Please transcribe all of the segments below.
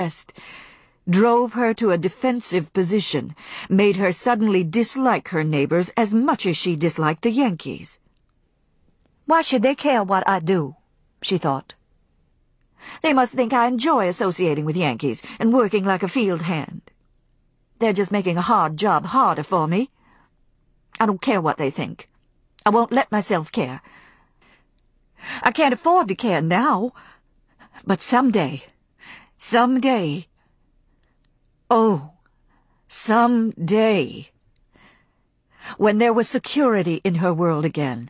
unrest, drove her to a defensive position, made her suddenly dislike her neighbors as much as she disliked the Yankees. "Why should they care what I do?" she thought. "They must think I enjoy associating with Yankees and working like a field hand. They're just making a hard job harder for me. I don't care what they think. I won't let myself care. I can't afford to care now. But someday, oh, someday, when there was security in her world again,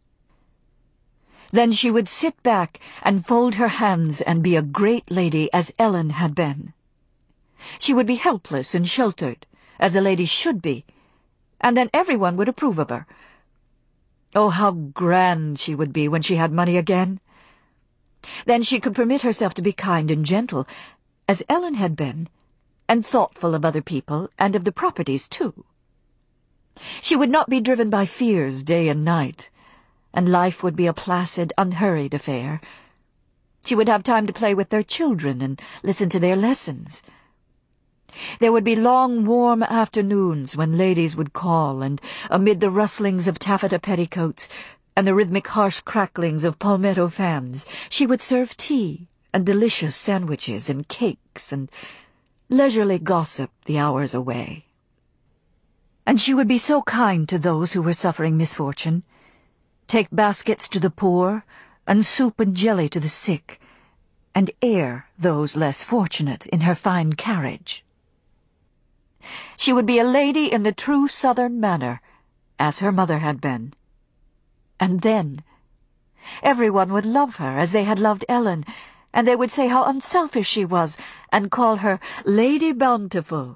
then she would sit back and fold her hands and be a great lady as Ellen had been. She would be helpless and sheltered, as a lady should be, and then everyone would approve of her. Oh, how grand she would be when she had money again! Then she could permit herself to be kind and gentle, as Ellen had been, and thoughtful of other people and of the properties, too. She would not be driven by fears day and night, and life would be a placid, unhurried affair. She would have time to play with their children and listen to their lessons. There would be long, warm afternoons when ladies would call, and amid the rustlings of taffeta petticoats and the rhythmic harsh cracklings of palmetto fans, she would serve tea and delicious sandwiches and cakes and leisurely gossip the hours away. And she would be so kind to those who were suffering misfortune, take baskets to the poor, and soup and jelly to the sick, and air those less fortunate in her fine carriage. She would be a lady in the true Southern manner, as her mother had been. And then everyone would love her as they had loved Ellen, and they would say how unselfish she was, and call her Lady Bountiful.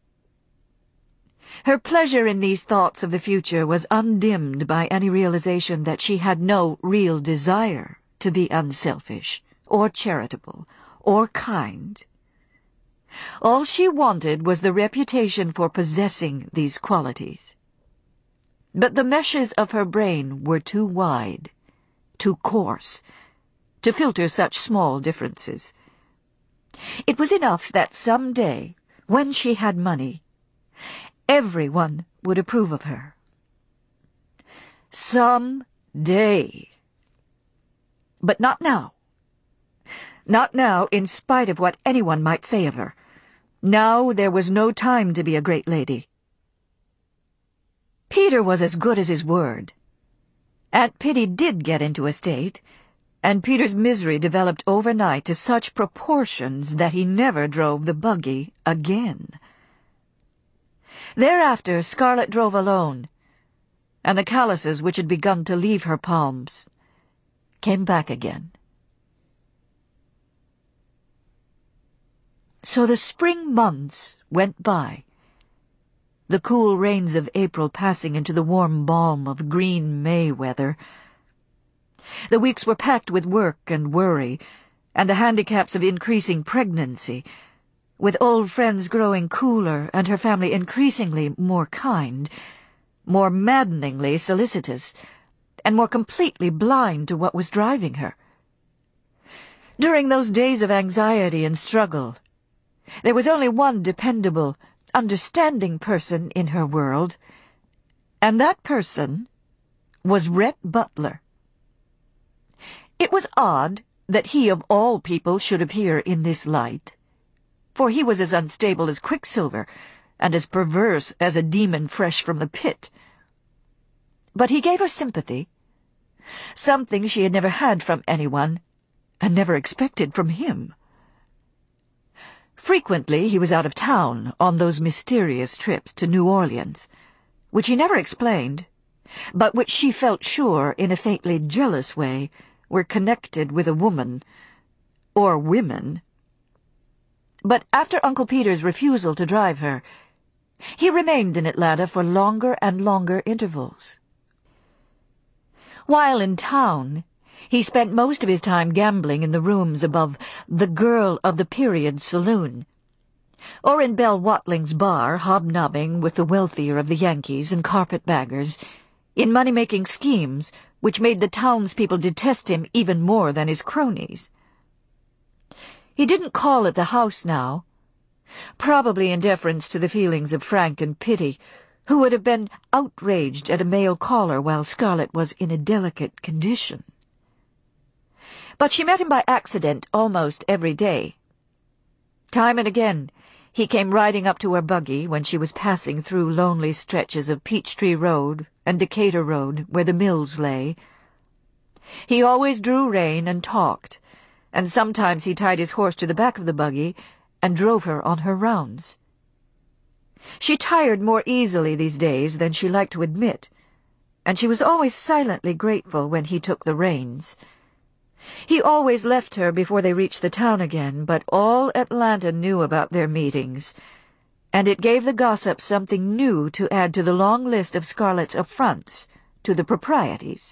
Her pleasure in these thoughts of the future was undimmed by any realization that she had no real desire to be unselfish, or charitable, or kind. All she wanted was the reputation for possessing these qualities. But the meshes of her brain were too wide, too coarse, to filter such small differences. It was enough that some day, when she had money, everyone would approve of her. Some day. But not now. Not now, in spite of what anyone might say of her. Now there was no time to be a great lady. Peter was as good as his word. Aunt Pitty did get into a state, and Peter's misery developed overnight to such proportions that he never drove the buggy again. Thereafter Scarlett drove alone, and the calluses which had begun to leave her palms came back again. So the spring months went by, the cool rains of April passing into the warm balm of green May weather. The weeks were packed with work and worry, and the handicaps of increasing pregnancy, with old friends growing cooler and her family increasingly more kind, more maddeningly solicitous, and more completely blind to what was driving her. During those days of anxiety and struggle, there was only one dependable, understanding person in her world, and that person was Rhett Butler. It was odd that he of all people should appear in this light, for he was as unstable as quicksilver, and as perverse as a demon fresh from the pit. But he gave her sympathy, something she had never had from anyone, and never expected from him. Frequently he was out of town on those mysterious trips to New Orleans, which he never explained, but which she felt sure, in a faintly jealous way, were connected with a woman, or women. But after Uncle Peter's refusal to drive her, he remained in Atlanta for longer and longer intervals. While in town, he spent most of his time gambling in the rooms above the Girl of the Period saloon, or in Belle Watling's bar, hobnobbing with the wealthier of the Yankees and carpetbaggers, in money-making schemes which made the townspeople detest him even more than his cronies. He didn't call at the house now, probably in deference to the feelings of Frank and Pitty, who would have been outraged at a male caller while Scarlett was in a delicate condition. But she met him by accident almost every day. Time and again, he came riding up to her buggy when she was passing through lonely stretches of Peachtree Road and Decatur Road where the mills lay. He always drew rein and talked, and sometimes he tied his horse to the back of the buggy and drove her on her rounds. She tired more easily these days than she liked to admit, and she was always silently grateful when he took the reins. He always left her before they reached the town again, but all Atlanta knew about their meetings, and it gave the gossip something new to add to the long list of Scarlett's affronts to the proprieties.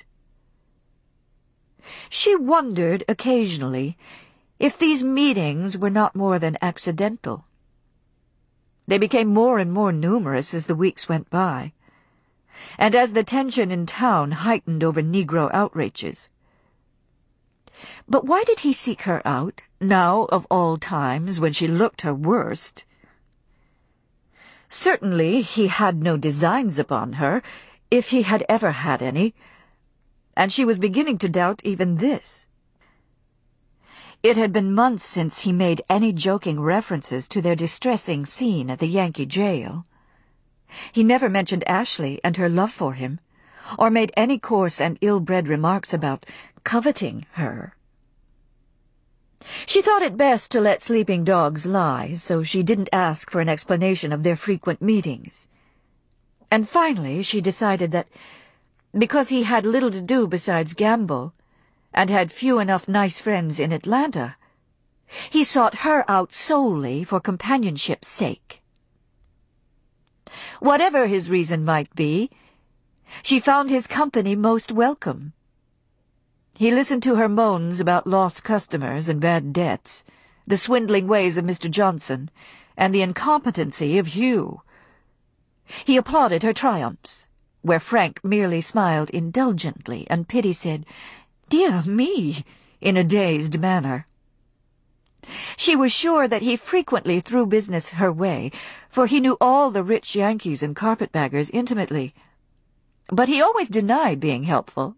She wondered occasionally if these meetings were not more than accidental. They became more and more numerous as the weeks went by, and as the tension in town heightened over Negro outrages. But why did he seek her out, now of all times when she looked her worst? Certainly he had no designs upon her, if he had ever had any, and she was beginning to doubt even this. It had been months since he made any joking references to their distressing scene at the Yankee jail. He never mentioned Ashley and her love for him, or made any coarse and ill-bred remarks about coveting her. She thought it best to let sleeping dogs lie, so she didn't ask for an explanation of their frequent meetings. And finally she decided that, because he had little to do besides gamble, and had few enough nice friends in Atlanta, he sought her out solely for companionship's sake. Whatever his reason might be, she found his company most welcome. He listened to her moans about lost customers and bad debts, the swindling ways of Mr. Johnson, and the incompetency of Hugh. He applauded her triumphs, where Frank merely smiled indulgently and Pitty said, "Dear me," in a dazed manner. She was sure that he frequently threw business her way, for he knew all the rich Yankees and carpetbaggers intimately, but he always denied being helpful.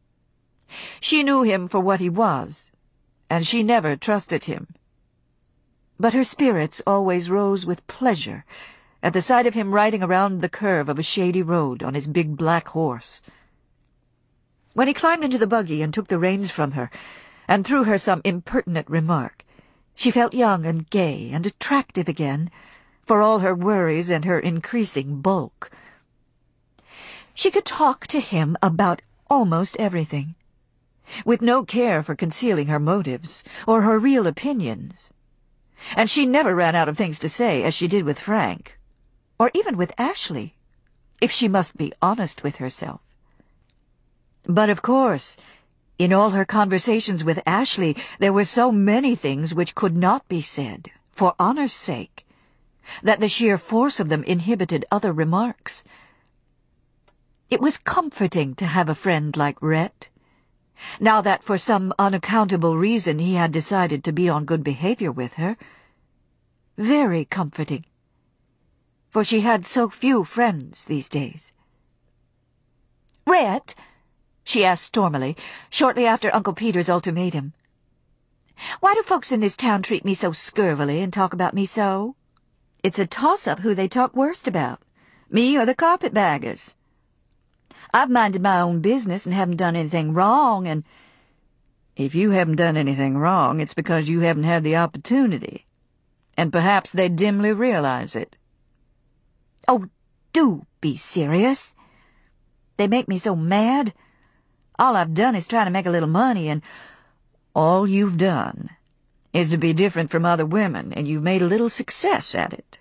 She knew him for what he was, and she never trusted him. But her spirits always rose with pleasure at the sight of him riding around the curve of a shady road on his big black horse. When he climbed into the buggy and took the reins from her, and threw her some impertinent remark, she felt young and gay and attractive again, for all her worries and her increasing bulk. She could talk to him about almost everything, with no care for concealing her motives or her real opinions, and she never ran out of things to say as she did with Frank, or even with Ashley, if she must be honest with herself. But of course, in all her conversations with Ashley, there were so many things which could not be said, for honor's sake, that the sheer force of them inhibited other remarks. It was comforting to have a friend like Rhett, now that for some unaccountable reason he had decided to be on good behavior with her. Very comforting, for she had so few friends these days. "Rhett," she asked stormily, shortly after Uncle Peter's ultimatum, "why do folks in this town treat me so scurvily and talk about me so? It's a toss-up who they talk worst about, me or the carpetbaggers. I've minded my own business and haven't done anything wrong, and—" "If you haven't done anything wrong, it's because you haven't had the opportunity, and perhaps they dimly realize it." "Oh, do be serious. They make me so mad. All I've done is try to make a little money, and—" "All you've done is to be different from other women, and you've made a little success at it.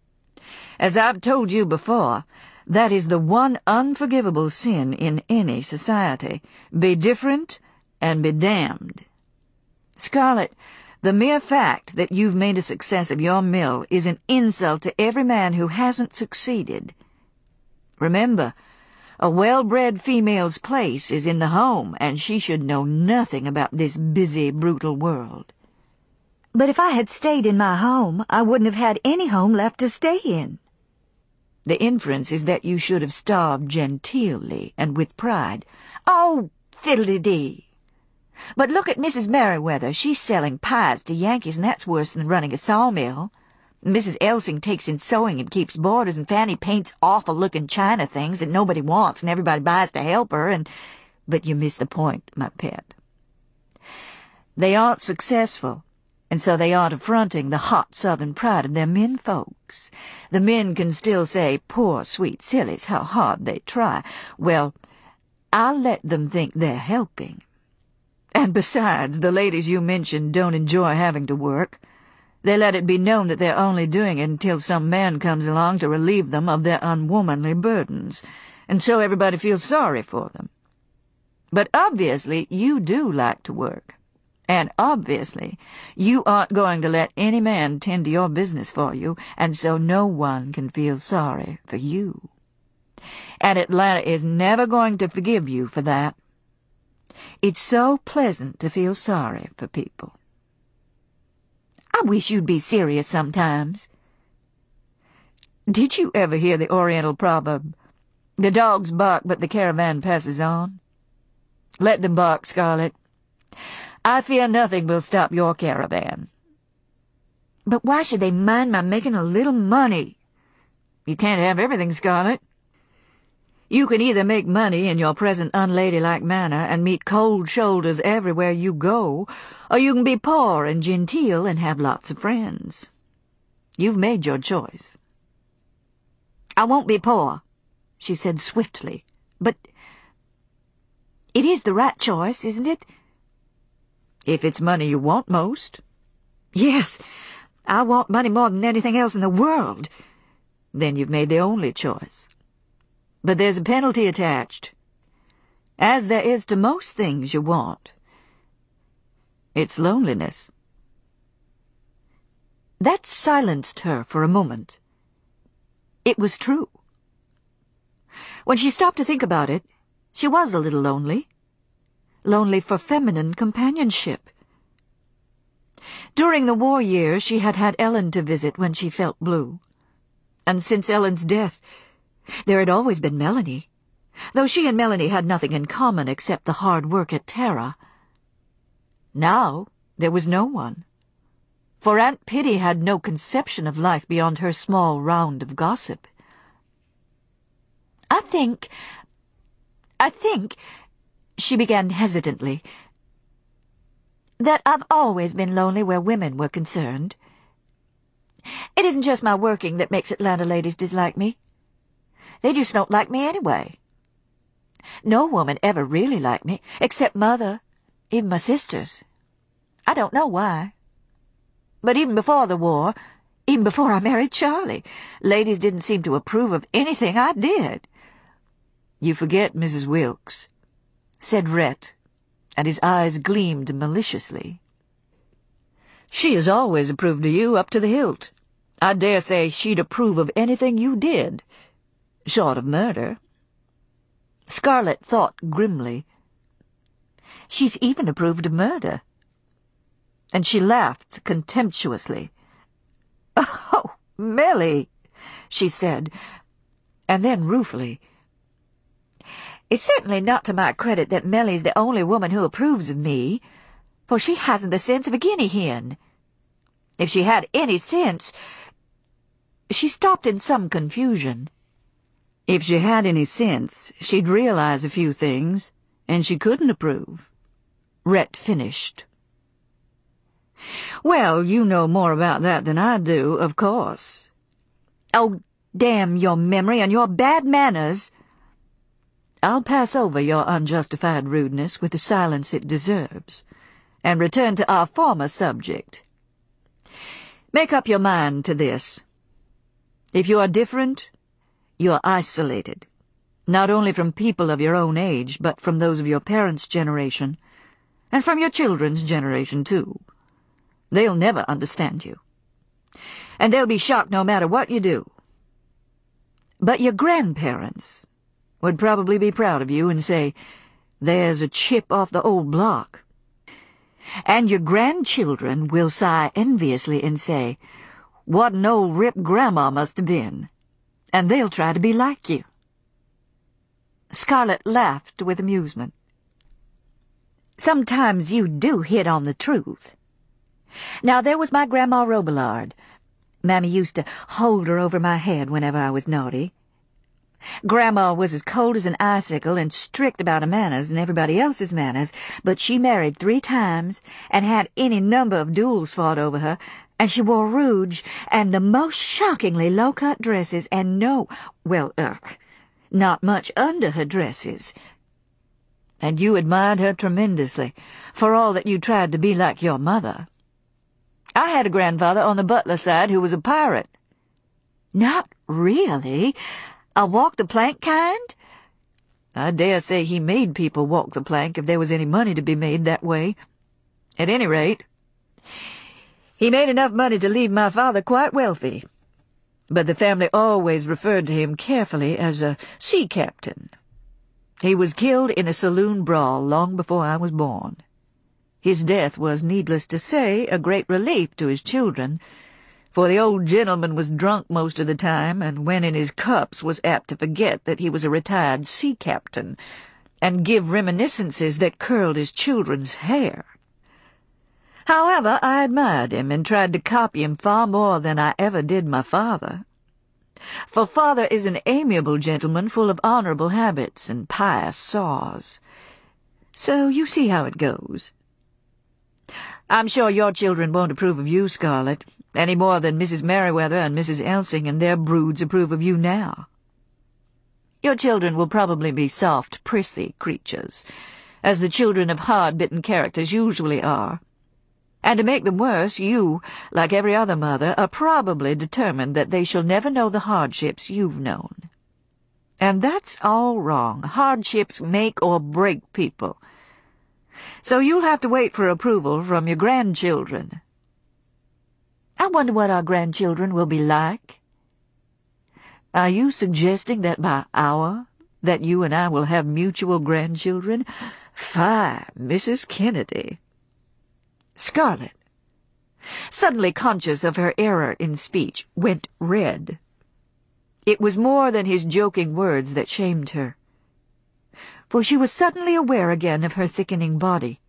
As I've told you before, that is the one unforgivable sin in any society. Be different and be damned. Scarlett, the mere fact that you've made a success of your mill is an insult to every man who hasn't succeeded. Remember, a well-bred female's place is in the home, and she should know nothing about this busy, brutal world." But if I had stayed in my home, I wouldn't have had any home left to stay in. The inference is that you should have starved genteelly and with pride. Oh, fiddle-dee. But look at Mrs. Merriweather. She's selling pies to Yankees, and that's worse than running a sawmill. Mrs. Elsing takes in sewing and keeps boarders, and Fanny paints awful-looking china things that nobody wants, and everybody buys to help her, and— But you miss the point, my pet. They aren't successful, and so they aren't affronting the hot Southern pride of their men folks. The men can still say, poor sweet sillies, how hard they try. Well, I'll let them think they're helping. And besides, the ladies you mentioned don't enjoy having to work. They let it be known that they're only doing it until some man comes along to relieve them of their unwomanly burdens, and so everybody feels sorry for them. But obviously you do like to work, and obviously you aren't going to let any man tend to your business for you, and so no one can feel sorry for you. And Atlanta is never going to forgive you for that. It's so pleasant to feel sorry for people. I wish you'd be serious sometimes. Did you ever hear the Oriental proverb, "The dogs bark, but the caravan passes on"? Let them bark, Scarlett. I fear nothing will stop your caravan. But why should they mind my making a little money? You can't have everything, Scarlett. You can either make money in your present unladylike manner and meet cold shoulders everywhere you go, or you can be poor and genteel and have lots of friends. You've made your choice. I won't be poor, she said swiftly. But it is the right choice, isn't it? If it's money you want most. Yes, I want money more than anything else in the world. Then you've made the only choice. But there's a penalty attached, as there is to most things you want. It's loneliness. That silenced her for a moment. It was true. When she stopped to think about it, she was a little lonely. Lonely for feminine companionship. During the war years, she had had Ellen to visit when she felt blue. And since Ellen's death, there had always been Melanie, though she and Melanie had nothing in common except the hard work at Tara. Now there was no one, for Aunt Pitty had no conception of life beyond her small round of gossip. I think, she began hesitantly, that I've always been lonely where women were concerned. It isn't just my working that makes Atlanta ladies dislike me. They just don't like me anyway. No woman ever really liked me, except Mother, even my sisters. I don't know why. But even before the war, even before I married Charlie, ladies didn't seem to approve of anything I did. You forget, Mrs. Wilkes, said Rhett, and his eyes gleamed maliciously. She has always approved of you up to the hilt. I dare say she'd approve of anything you did, short of murder. Scarlett thought grimly. She's even approved of murder. And she laughed contemptuously. Oh, Millie, she said, and then ruefully, it's certainly not to my credit that Mellie's the only woman who approves of me, for she hasn't the sense of a guinea hen. If she had any sense— She stopped in some confusion. If she had any sense, she'd realize a few things, and she couldn't approve. Rhett finished. Well, you know more about that than I do, of course. Oh, damn your memory and your bad manners. I'll pass over your unjustified rudeness with the silence it deserves, and return to our former subject. Make up your mind to this. If you are different, you are isolated, not only from people of your own age, but from those of your parents' generation, and from your children's generation, too. They'll never understand you, and they'll be shocked no matter what you do. But your grandparents would probably be proud of you and say, there's a chip off the old block. And your grandchildren will sigh enviously and say, "What an old rip Grandma must have been." And they'll try to be like you. Scarlet laughed with amusement. "Sometimes you do hit on the truth. Now there was my Grandma Robillard. Mammy used to hold her over my head whenever I was naughty. Grandma was as cold as an icicle and strict about her manners and everybody else's manners, but she married 3 times and had any number of duels fought over her, and she wore rouge and the most shockingly low-cut dresses and not much under her dresses. And you admired her tremendously, for all that you tried to be like your mother. I had a grandfather on the Butler side who was a pirate." "Not really? A walk-the-plank kind?" "I dare say he made people walk the plank if there was any money to be made that way. At any rate, he made enough money to leave my father quite wealthy, but the family always referred to him carefully as a sea captain. He was killed in a saloon brawl long before I was born. His death was, needless to say, a great relief to his children, for the old gentleman was drunk most of the time, and when in his cups was apt to forget that he was a retired sea captain, and give reminiscences that curled his children's hair. However, I admired him and tried to copy him far more than I ever did my father. For father is an amiable gentleman full of honorable habits and pious saws. So you see how it goes. I'm sure your children won't approve of you, Scarlet, any more than Mrs. Merriweather and Mrs. Elsing and their broods approve of you now. Your children will probably be soft, prissy creatures, as the children of hard-bitten characters usually are. And to make them worse, you, like every other mother, are probably determined that they shall never know the hardships you've known. And that's all wrong. Hardships make or break people. So you'll have to wait for approval from your grandchildren. I wonder what our grandchildren will be like. Are you suggesting that by that you and I will have mutual grandchildren? Fie, Mrs. Kennedy." Scarlet, suddenly conscious of her error in speech, went red. It was more than his joking words that shamed her, for she was suddenly aware again of her thickening body.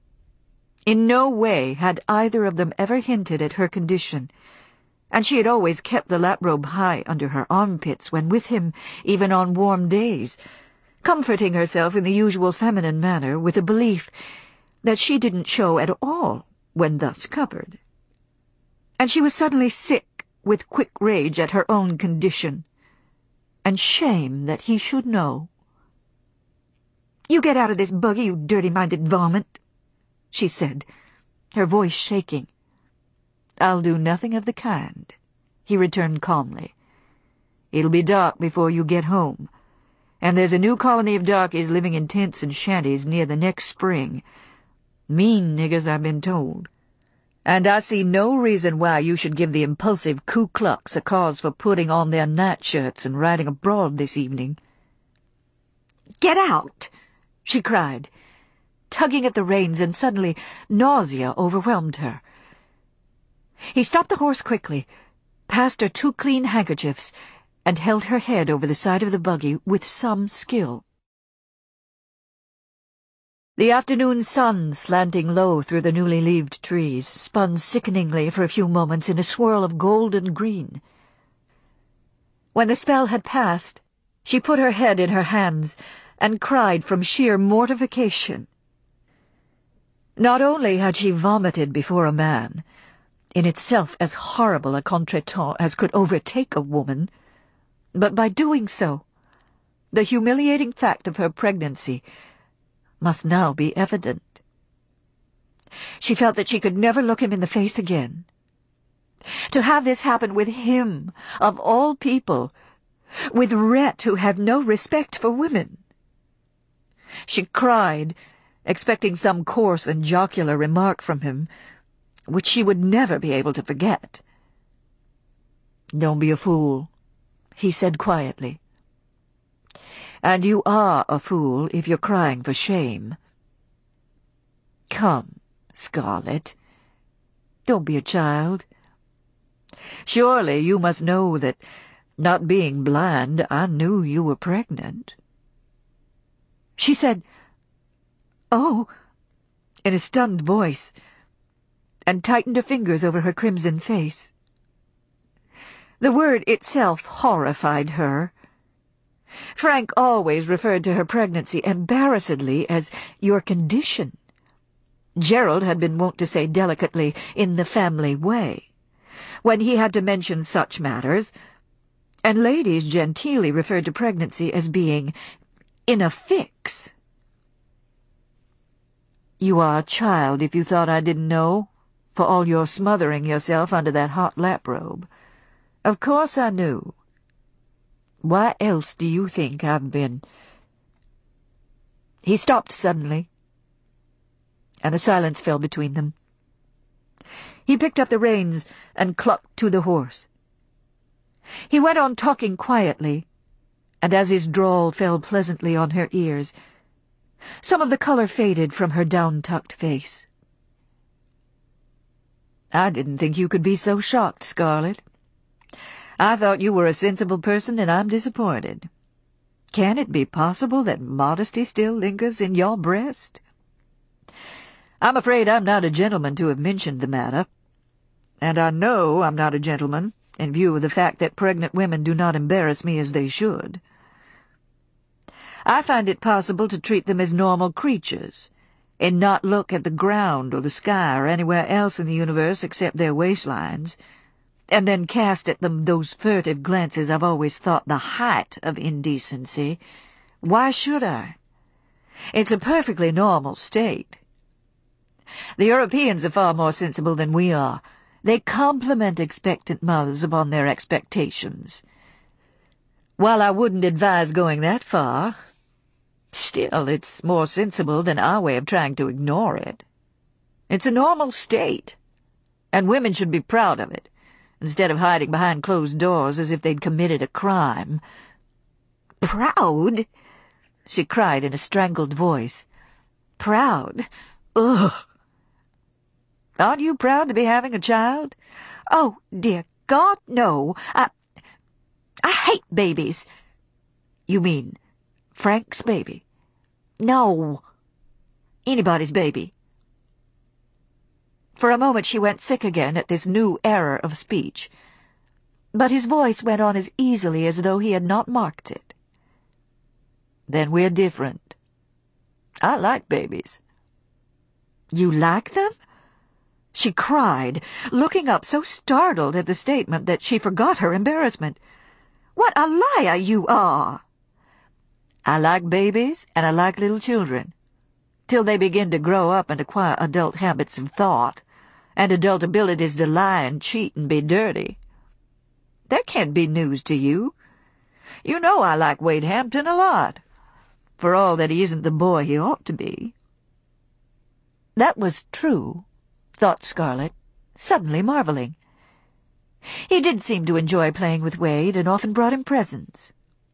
In no way had either of them ever hinted at her condition, and she had always kept the lap-robe high under her armpits when with him, even on warm days, comforting herself in the usual feminine manner with the belief that she didn't show at all when thus covered. And she was suddenly sick with quick rage at her own condition, and shame that he should know. "You get out of this buggy, you dirty-minded varmint," she said, her voice shaking. "I'll do nothing of the kind," he returned calmly. "It'll be dark before you get home, and there's a new colony of darkies living in tents and shanties near the next spring. Mean niggers, I've been told. And I see no reason why you should give the impulsive Ku Klux a cause for putting on their nightshirts and riding abroad this evening." "Get out!" she cried, tugging at the reins, and suddenly nausea overwhelmed her. He stopped the horse quickly, passed her 2 clean handkerchiefs, and held her head over the side of the buggy with some skill. The afternoon sun, slanting low through the newly leaved trees, spun sickeningly for a few moments in a swirl of gold and green. When the spell had passed, she put her head in her hands and cried from sheer mortification. Not only had she vomited before a man, in itself as horrible a contretemps as could overtake a woman, but by doing so, the humiliating fact of her pregnancy must now be evident. She felt that she could never look him in the face again. To have this happen with him, of all people, with Rhett, who had no respect for women. She cried, expecting some coarse and jocular remark from him, which she would never be able to forget. "Don't be a fool," he said quietly. "And you are a fool if you're crying for shame. Come, Scarlett. Don't be a child. Surely you must know that, not being blind, I knew you were pregnant." She said, "Oh," in a stunned voice, and tightened her fingers over her crimson face. The word itself horrified her. Frank always referred to her pregnancy embarrassedly as "your condition." Gerald had been wont to say delicately, "in the family way," when he had to mention such matters, and ladies genteelly referred to pregnancy as being "in a fix." "You are a child if you thought I didn't know, for all your smothering yourself under that hot lap-robe. Of course I knew. Why else do you think I've been—" He stopped suddenly, and a silence fell between them. He picked up the reins and clucked to the horse. He went on talking quietly, and as his drawl fell pleasantly on her ears, some of the color faded from her down-tucked face. "I didn't think you could be so shocked, Scarlett. I thought you were a sensible person, and I'm disappointed. Can it be possible that modesty still lingers in your breast? I'm afraid I'm not a gentleman to have mentioned the matter, and I know I'm not a gentleman in view of the fact that pregnant women do not embarrass me as they should. I find it possible to treat them as normal creatures, and not look at the ground or the sky or anywhere else in the universe except their waistlines, and then cast at them those furtive glances I've always thought the height of indecency. Why should I? It's a perfectly normal state. The Europeans are far more sensible than we are. They compliment expectant mothers upon their expectations. While I wouldn't advise going that far, still it's more sensible than our way of trying to ignore it. It's a normal state, and women should be proud of it, instead of hiding behind closed doors as if they'd committed a crime." "Proud?" she cried in a strangled voice. "Proud? Ugh! Aren't you proud to be having a child?" "Oh, dear God, no. I hate babies." "You mean Frank's baby?" "No. Anybody's baby." For a moment she went sick again at this new error of speech, but his voice went on as easily as though he had not marked it. "Then we're different. I like babies." "You like them?" she cried, looking up so startled at the statement that she forgot her embarrassment. "What a liar you are!" "I like babies, and I like little children, till they begin to grow up and acquire adult habits of thought, and adult abilities to lie and cheat and be dirty. That can't be news to you. You know I like Wade Hampton a lot, for all that he isn't the boy he ought to be." That was true, thought Scarlett, suddenly marveling. He did seem to enjoy playing with Wade, and often brought him presents.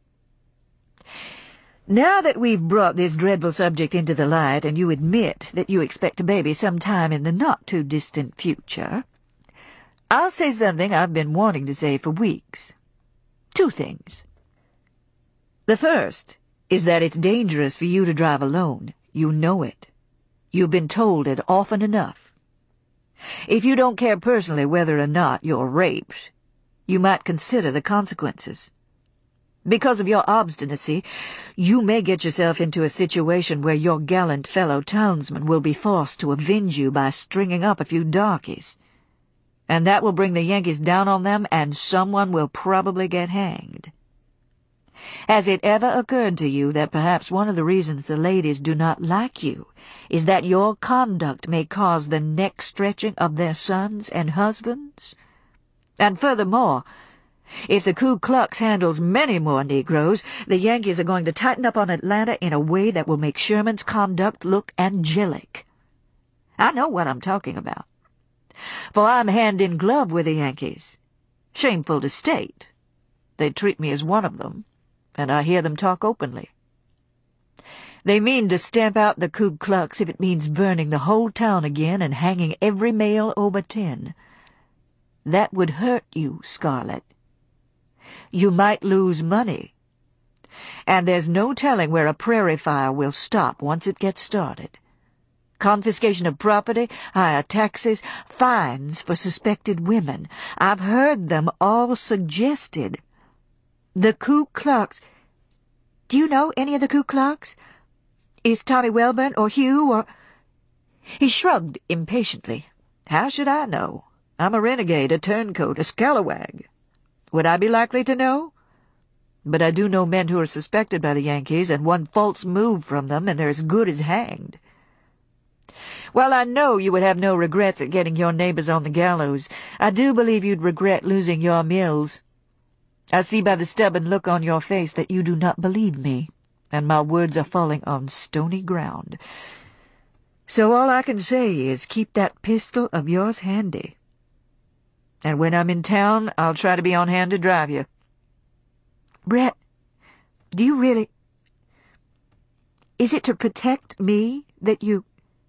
"Now that we've brought this dreadful subject into the light, and you admit that you expect a baby some time in the not-too-distant future, I'll say something I've been wanting to say for weeks. 2 things. The first is that it's dangerous for you to drive alone. You know it. You've been told it often enough. If you don't care personally whether or not you're raped, you might consider the consequences. Because of your obstinacy, you may get yourself into a situation where your gallant fellow townsman will be forced to avenge you by stringing up a few darkies. And that will bring the Yankees down on them, and someone will probably get hanged. Has it ever occurred to you that perhaps one of the reasons the ladies do not like you is that your conduct may cause the neck-stretching of their sons and husbands? And furthermore, if the Ku Klux handles many more Negroes, the Yankees are going to tighten up on Atlanta in a way that will make Sherman's conduct look angelic. I know what I'm talking about, for I'm hand-in-glove with the Yankees. Shameful to state, they treat me as one of them, and I hear them talk openly. They mean to stamp out the Ku Klux if it means burning the whole town again and hanging every male over 10. That would hurt you, Scarlett. You might lose money. And there's no telling where a prairie fire will stop once it gets started. Confiscation of property, higher taxes, fines for suspected women. I've heard them all suggested. The Ku Klux. Do you know any of the Ku Klux? Is Tommy Welburn or Hugh or... He shrugged impatiently. How should I know? I'm a renegade, a turncoat, a scalawag. Would I be likely to know? But I do know men who are suspected by the Yankees, and one false move from them, and they're as good as hanged. Well, I know you would have no regrets at getting your neighbors on the gallows. I do believe you'd regret losing your mills. I see by the stubborn look on your face that you do not believe me, and my words are falling on stony ground. So all I can say is keep that pistol of yours handy. And when I'm in town, I'll try to be on hand to drive you. Brett, do you really... Is it to protect me that you...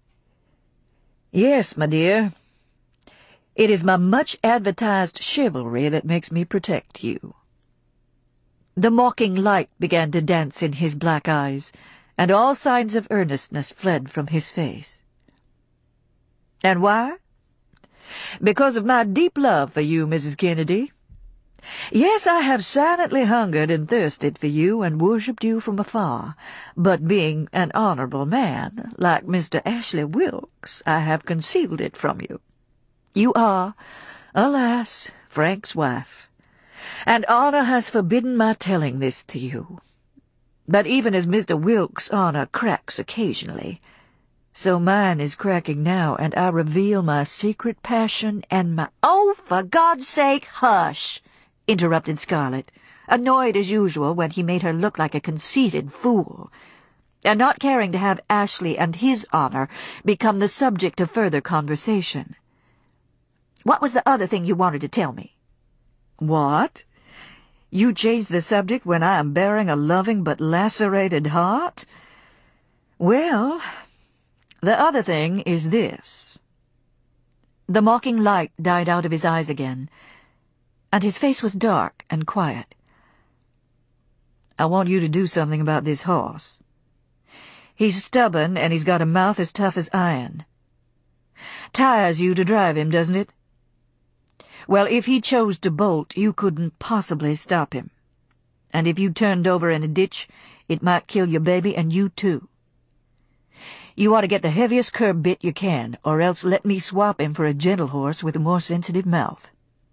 Yes, my dear. It is my much-advertised chivalry that makes me protect you. The mocking light began to dance in his black eyes, and all signs of earnestness fled from his face. And why? Because of my deep love for you, Mrs. Kennedy. Yes, I have silently hungered and thirsted for you and worshipped you from afar, but being an honorable man, like Mr. Ashley Wilkes, I have concealed it from you. You are, alas, Frank's wife, and honor has forbidden my telling this to you. But even as Mr. Wilkes' honor cracks occasionally, so mine is cracking now, and I reveal my secret passion and my— "Oh, for God's sake, hush!" interrupted Scarlett, annoyed as usual when he made her look like a conceited fool, and not caring to have Ashley and his honor become the subject of further conversation. "What was the other thing you wanted to tell me?" "What? You changed the subject when I am bearing a loving but lacerated heart? Well, the other thing is this." The mocking light died out of his eyes again, and his face was dark and quiet. "I want you to do something about this horse. He's stubborn, and he's got a mouth as tough as iron. Tires you to drive him, doesn't it? Well, if he chose to bolt, you couldn't possibly stop him. And if you turned over in a ditch, it might kill your baby and you too. You ought to get the heaviest curb bit you can, or else let me swap him for a gentle horse with a more sensitive mouth."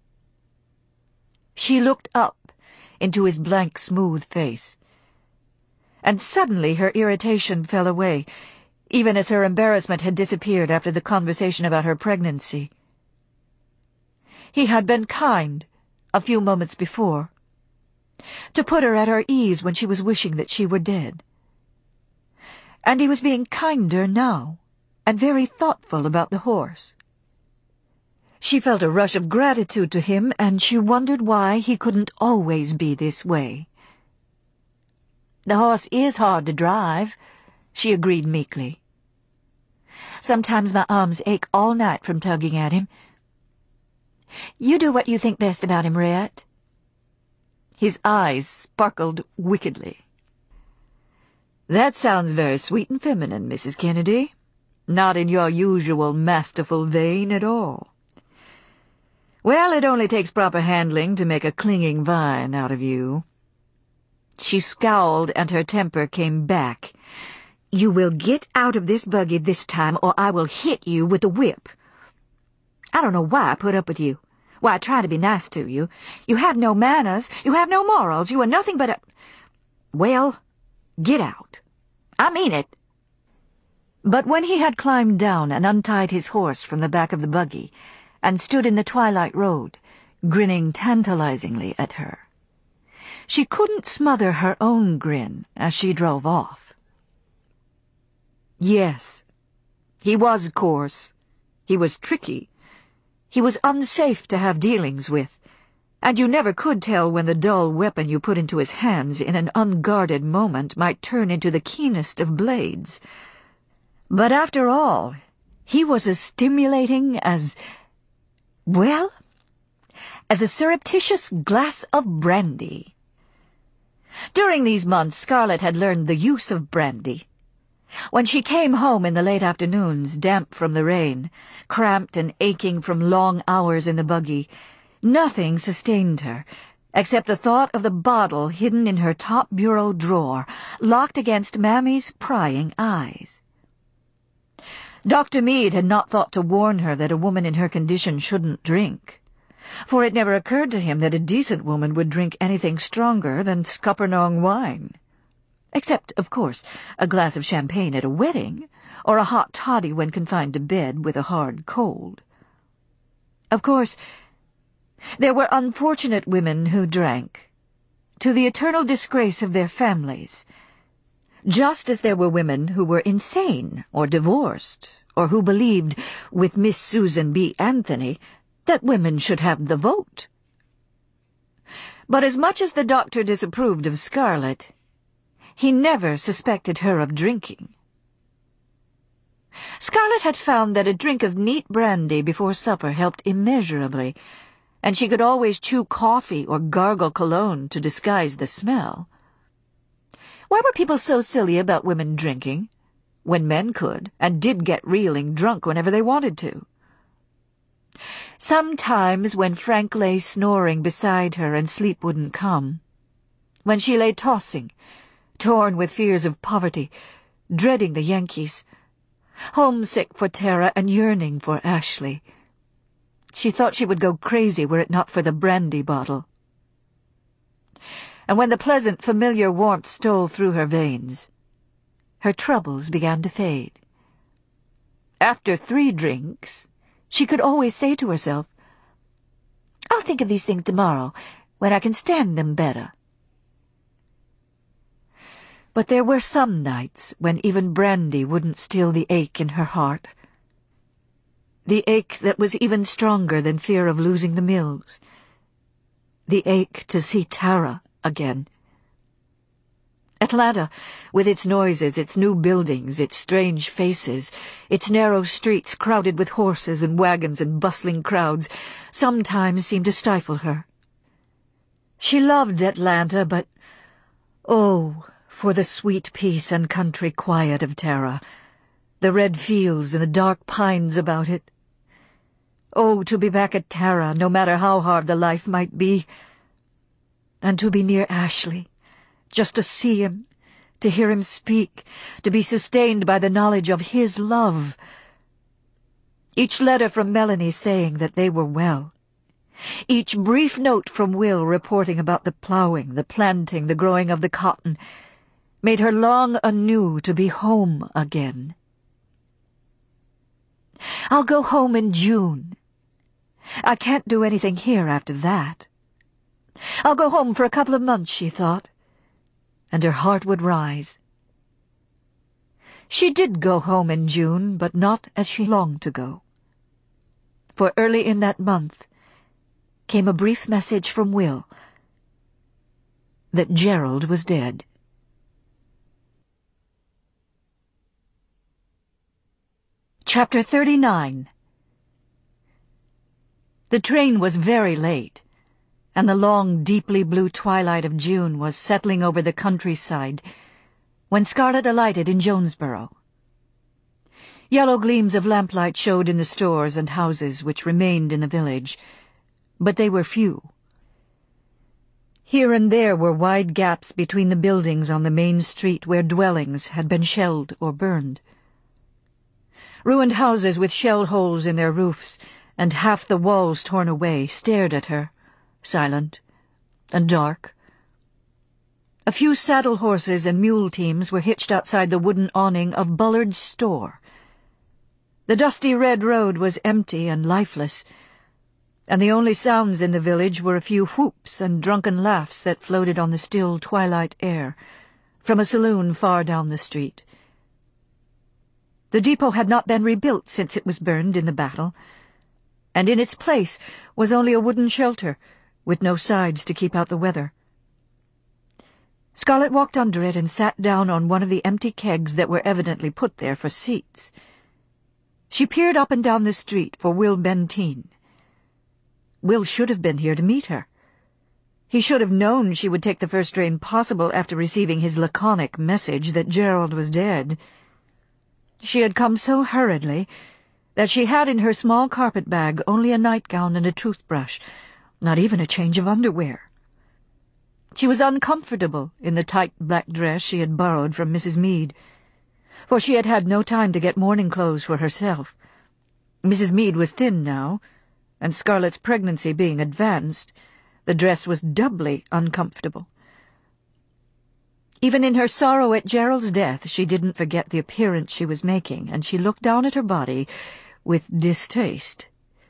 She looked up into his blank, smooth face, and suddenly her irritation fell away, even as her embarrassment had disappeared after the conversation about her pregnancy. He had been kind a few moments before, to put her at her ease when she was wishing that she were dead. And he was being kinder now, and very thoughtful about the horse. She felt a rush of gratitude to him, and she wondered why he couldn't always be this way. "The horse is hard to drive," she agreed meekly. "Sometimes my arms ache all night from tugging at him. You do what you think best about him, Rhett." His eyes sparkled wickedly. "That sounds very sweet and feminine, Mrs. Kennedy. Not in your usual masterful vein at all. Well, it only takes proper handling to make a clinging vine out of you." She scowled, and her temper came back. "You will get out of this buggy this time, or I will hit you with the whip. I don't know why I put up with you. Why I try to be nice to you. You have no manners. You have no morals. You are nothing but a— Well, get out. I mean it." But when he had climbed down and untied his horse from the back of the buggy, and stood in the twilight road, grinning tantalizingly at her, she couldn't smother her own grin as she drove off. Yes, he was coarse. He was tricky. He was unsafe to have dealings with. And you never could tell when the dull weapon you put into his hands in an unguarded moment might turn into the keenest of blades. But after all, he was as stimulating as, well, as a surreptitious glass of brandy. During these months, Scarlett had learned the use of brandy. When she came home in the late afternoons, damp from the rain, cramped and aching from long hours in the buggy, nothing sustained her, except the thought of the bottle hidden in her top bureau drawer, locked against Mammy's prying eyes. Dr. Meade had not thought to warn her that a woman in her condition shouldn't drink, for it never occurred to him that a decent woman would drink anything stronger than Scuppernong wine. Except, of course, a glass of champagne at a wedding, or a hot toddy when confined to bed with a hard cold. Of course, there were unfortunate women who drank, to the eternal disgrace of their families, just as there were women who were insane or divorced, or who believed, with Miss Susan B. Anthony, that women should have the vote. But as much as the doctor disapproved of Scarlett, he never suspected her of drinking. Scarlett had found that a drink of neat brandy before supper helped immeasurably, and she could always chew coffee or gargle cologne to disguise the smell. Why were people so silly about women drinking, when men could and did get reeling drunk whenever they wanted to? Sometimes when Frank lay snoring beside her and sleep wouldn't come, when she lay tossing, torn with fears of poverty, dreading the Yankees, homesick for Tara and yearning for Ashley, she thought she would go crazy were it not for the brandy bottle. And when the pleasant, familiar warmth stole through her veins, her troubles began to fade. After 3 drinks, she could always say to herself, "I'll think of these things tomorrow, when I can stand them better." But there were some nights when even brandy wouldn't still the ache in her heart. The ache that was even stronger than fear of losing the mills. The ache to see Tara again. Atlanta, with its noises, its new buildings, its strange faces, its narrow streets crowded with horses and wagons and bustling crowds, sometimes seemed to stifle her. She loved Atlanta, but, oh, for the sweet peace and country quiet of Tara, the red fields and the dark pines about it. Oh, to be back at Tara, no matter how hard the life might be. And to be near Ashley, just to see him, to hear him speak, to be sustained by the knowledge of his love. Each letter from Melanie saying that they were well. Each brief note from Will reporting about the plowing, the planting, the growing of the cotton, made her long anew to be home again. "I'll go home in June. I can't do anything here after that. I'll go home for a couple of months," she thought, and her heart would rise. She did go home in June, but not as she longed to go. For early in that month came a brief message from Will that Gerald was dead. Chapter 39. The train was very late, and the long, deeply blue twilight of June was settling over the countryside when Scarlett alighted in Jonesboro. Yellow gleams of lamplight showed in the stores and houses which remained in the village, but they were few. Here and there were wide gaps between the buildings on the main street where dwellings had been shelled or burned. Ruined houses with shell holes in their roofs and half the walls torn away stared at her, silent and dark. A few saddle horses and mule teams were hitched outside the wooden awning of Bullard's store. The dusty red road was empty and lifeless, and the only sounds in the village were a few whoops and drunken laughs that floated on the still twilight air from a saloon far down the street. The depot had not been rebuilt since it was burned in the battle, and in its place was only a wooden shelter, with no sides to keep out the weather. Scarlet walked under it and sat down on one of the empty kegs that were evidently put there for seats. She peered up and down the street for Will Benteen. Will should have been here to meet her. He should have known she would take the first train possible after receiving his laconic message that Gerald was dead. She had come so hurriedly that she had in her small carpet bag only a nightgown and a toothbrush, not even a change of underwear. She was uncomfortable in the tight black dress she had borrowed from Mrs. Meade, for she had had no time to get morning clothes for herself. Mrs. Meade was thin now, and Scarlet's pregnancy being advanced, the dress was doubly uncomfortable. Even in her sorrow at Gerald's death, she didn't forget the appearance she was making, and she looked down at her body with distaste.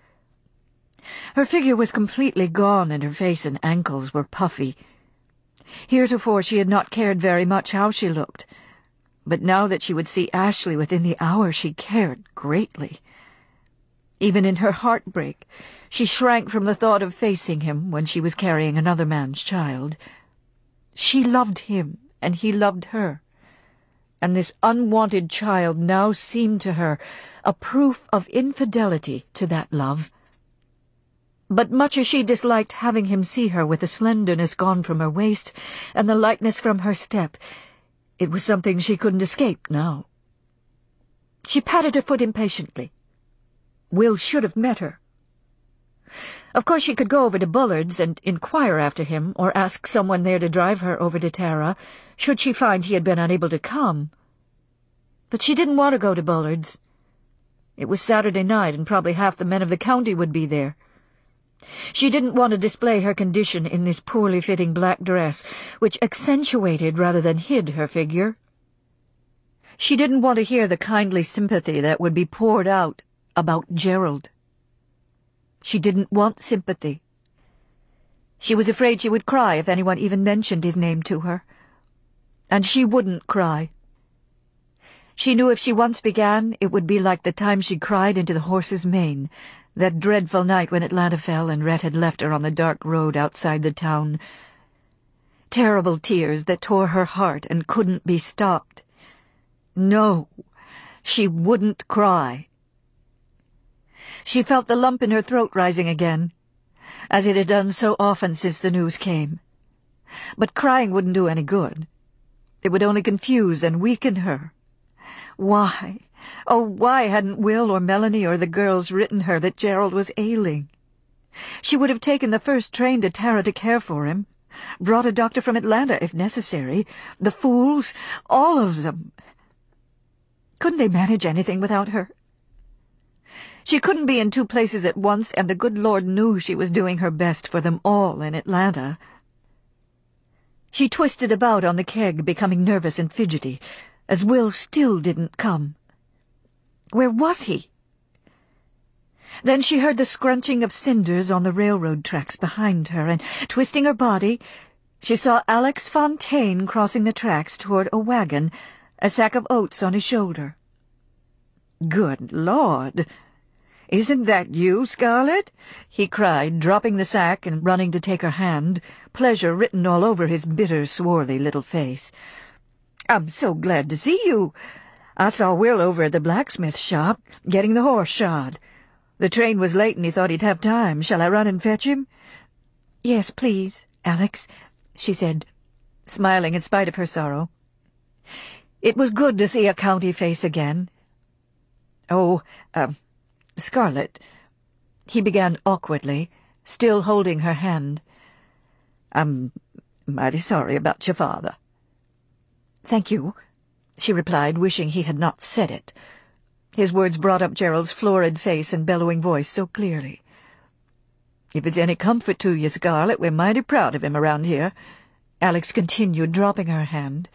Her figure was completely gone, and her face and ankles were puffy. Heretofore she had not cared very much how she looked, but now that she would see Ashley within the hour, she cared greatly. Even in her heartbreak, she shrank from the thought of facing him when she was carrying another man's child. She loved him, and he loved her, and this unwanted child now seemed to her a proof of infidelity to that love. But much as she disliked having him see her with the slenderness gone from her waist and the lightness from her step, it was something she couldn't escape now. She patted her foot impatiently. Will should have met her. Of course she could go over to Bullard's and inquire after him, or ask someone there to drive her over to Tara, should she find he had been unable to come. But she didn't want to go to Bullard's. It was Saturday night, and probably half the men of the county would be there. She didn't want to display her condition in this poorly fitting black dress, which accentuated rather than hid her figure. She didn't want to hear the kindly sympathy that would be poured out about Gerald. She didn't want sympathy. She was afraid she would cry if anyone even mentioned his name to her. And she wouldn't cry. She knew if she once began, it would be like the time she cried into the horse's mane, that dreadful night when Atlanta fell and Rhett had left her on the dark road outside the town. Terrible tears that tore her heart and couldn't be stopped. No, she wouldn't cry. She felt the lump in her throat rising again, as it had done so often since the news came. But crying wouldn't do any good. It would only confuse and weaken her. Why? Oh, why hadn't Will or Melanie or the girls written her that Gerald was ailing? She would have taken the first train to Tara to care for him, brought a doctor from Atlanta if necessary. The fools, all of them. Couldn't they manage anything without her? She couldn't be in two places at once, and the good Lord knew she was doing her best for them all in Atlanta. She twisted about on the keg, becoming nervous and fidgety, as Will still didn't come. Where was he? Then she heard the scrunching of cinders on the railroad tracks behind her, and, twisting her body, she saw Alex Fontaine crossing the tracks toward a wagon, a sack of oats on his shoulder. "Good Lord! Isn't that you, Scarlet?" he cried, dropping the sack and running to take her hand, pleasure written all over his bitter, swarthy little face. "I'm so glad to see you. I saw Will over at the blacksmith shop, getting the horse shod. The train was late and he thought he'd have time. Shall I run and fetch him?" "Yes, please, Alex," she said, smiling in spite of her sorrow. It was good to see a county face again. "Oh, Scarlet," he began awkwardly, still holding her hand. "I'm mighty sorry about your father." "Thank you," she replied, wishing he had not said it. His words brought up Gerald's florid face and bellowing voice so clearly. "If it's any comfort to you, Scarlet, we're mighty proud of him around here," Alex continued, dropping her hand.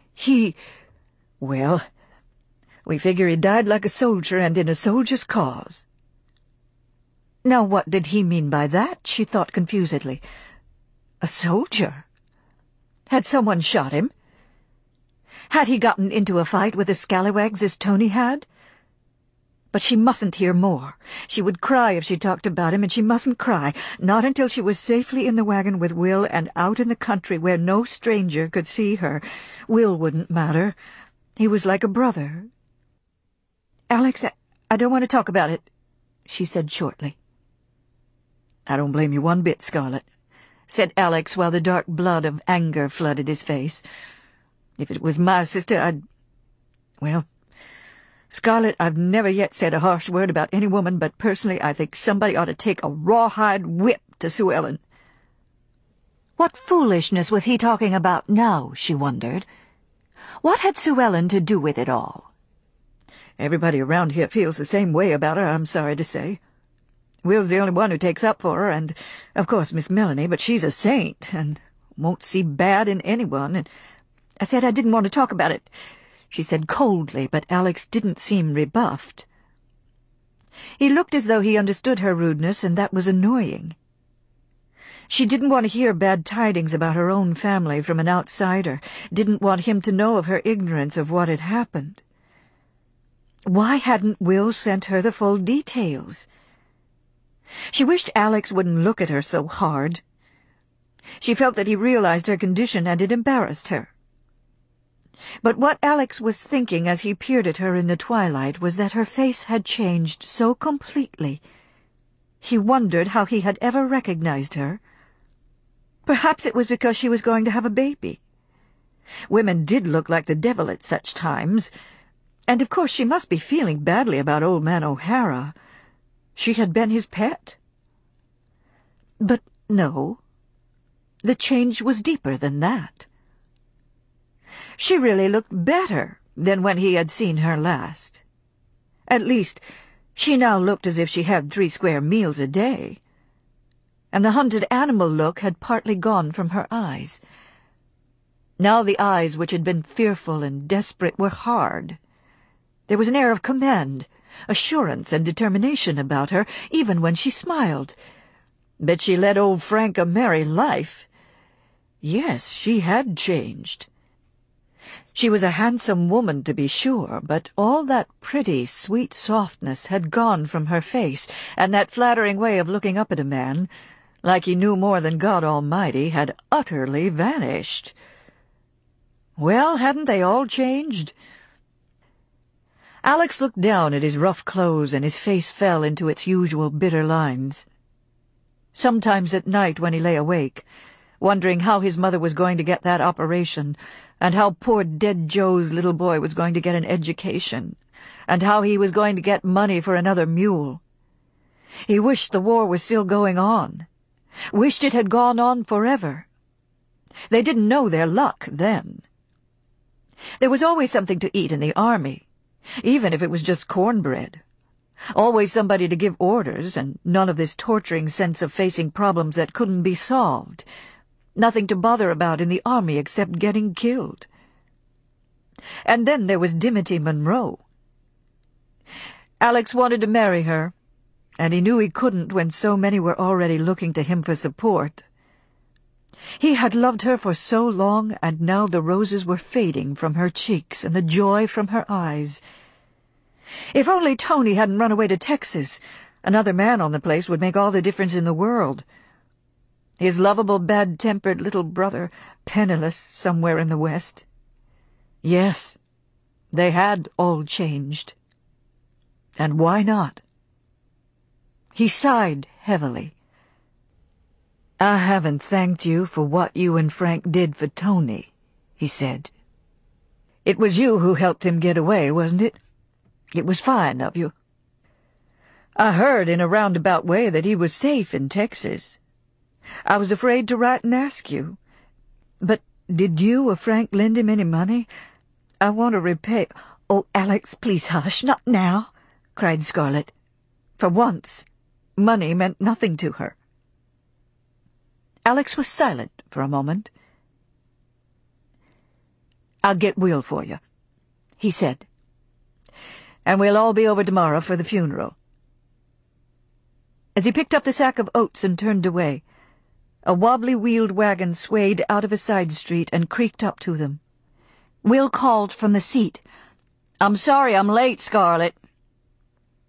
Well, we figure he died like a soldier and in a soldier's cause." Now what did he mean by that? She thought confusedly. A soldier? Had someone shot him? Had he gotten into a fight with the scalawags as Tony had? But she mustn't hear more. She would cry if she talked about him, and she mustn't cry, not until she was safely in the wagon with Will and out in the country where no stranger could see her. Will wouldn't matter. He was like a brother. "Alex, I don't want to talk about it," she said shortly. "I don't blame you one bit, Scarlett," said Alex, while the dark blood of anger flooded his face. "If it was my sister, well, Scarlett, I've never yet said a harsh word about any woman, but personally I think somebody ought to take a rawhide whip to Sue Ellen." What foolishness was he talking about now, she wondered. What had Sue Ellen to do with it all? "Everybody around here feels the same way about her, I'm sorry to say. Will's the only one who takes up for her, and, of course, Miss Melanie, but she's a saint, and won't see bad in anyone, and I said I didn't want to talk about it, she said coldly, but Alex didn't seem rebuffed. He looked as though he understood her rudeness, and that was annoying. She didn't want to hear bad tidings about her own family from an outsider, didn't want him to know of her ignorance of what had happened. Why hadn't Will sent her the full details? She wished Alex wouldn't look at her so hard. She felt that he realized her condition, and it embarrassed her. But what Alex was thinking as he peered at her in the twilight was that her face had changed so completely. He wondered how he had ever recognized her. Perhaps it was because she was going to have a baby. Women did look like the devil at such times, and of course she must be feeling badly about old man O'Hara. She had been his pet. But no, the change was deeper than that. She really looked better than when he had seen her last. At least, she now looked as if she had 3 square meals a day. And the hunted animal look had partly gone from her eyes. Now the eyes which had been fearful and desperate were hard. There was an air of command, assurance and determination about her, even when she smiled. But she led old Frank a merry life. Yes, she had changed. She was a handsome woman, to be sure, but all that pretty, sweet softness had gone from her face, and that flattering way of looking up at a man, like he knew more than God Almighty, had utterly vanished. Well, hadn't they all changed? Alex looked down at his rough clothes, and his face fell into its usual bitter lines. Sometimes at night when he lay awake, wondering how his mother was going to get that operation, and how poor dead Joe's little boy was going to get an education, and how he was going to get money for another mule. He wished the war was still going on, wished it had gone on forever. They didn't know their luck then. There was always something to eat in the army, even if it was just cornbread. Always somebody to give orders, and none of this torturing sense of facing problems that couldn't be solved. Nothing to bother about in the army except getting killed. And then there was Dimity Monroe. Alex wanted to marry her, and he knew he couldn't when so many were already looking to him for support. He had loved her for so long, and now the roses were fading from her cheeks and the joy from her eyes. If only Tony hadn't run away to Texas, another man on the place would make all the difference in the world. His lovable, bad-tempered little brother, penniless somewhere in the West. Yes, they had all changed. And why not? He sighed heavily. "I haven't thanked you for what you and Frank did for Tony," he said. "It was you who helped him get away, wasn't it? It was fine of you. I heard in a roundabout way that he was safe in Texas. I was afraid to write and ask you. But did you or Frank lend him any money? I want to repay—" "Oh, Alex, please hush, not now," cried Scarlett. For once, money meant nothing to her. Alex was silent for a moment. "I'll get Will for you," he said. "And we'll all be over tomorrow for the funeral." As he picked up the sack of oats and turned away, a wobbly wheeled wagon swayed out of a side street and creaked up to them. Will called from the seat, "I'm sorry I'm late, Scarlett."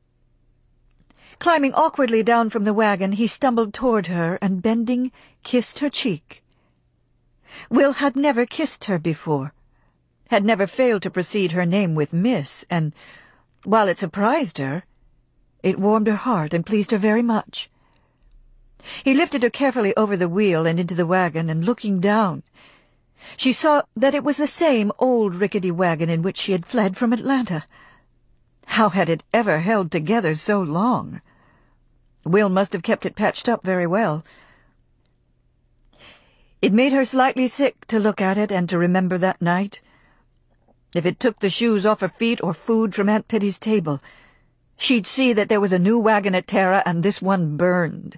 Climbing awkwardly down from the wagon, he stumbled toward her and, bending, kissed her cheek. Will had never kissed her before, had never failed to precede her name with Miss, and, while it surprised her, it warmed her heart and pleased her very much. He lifted her carefully over the wheel and into the wagon, and looking down, she saw that it was the same old rickety wagon in which she had fled from Atlanta. How had it ever held together so long? Will must have kept it patched up very well. It made her slightly sick to look at it and to remember that night. If it took the shoes off her feet or food from Aunt Pitty's table, she'd see that there was a new wagon at Tara, and this one burned.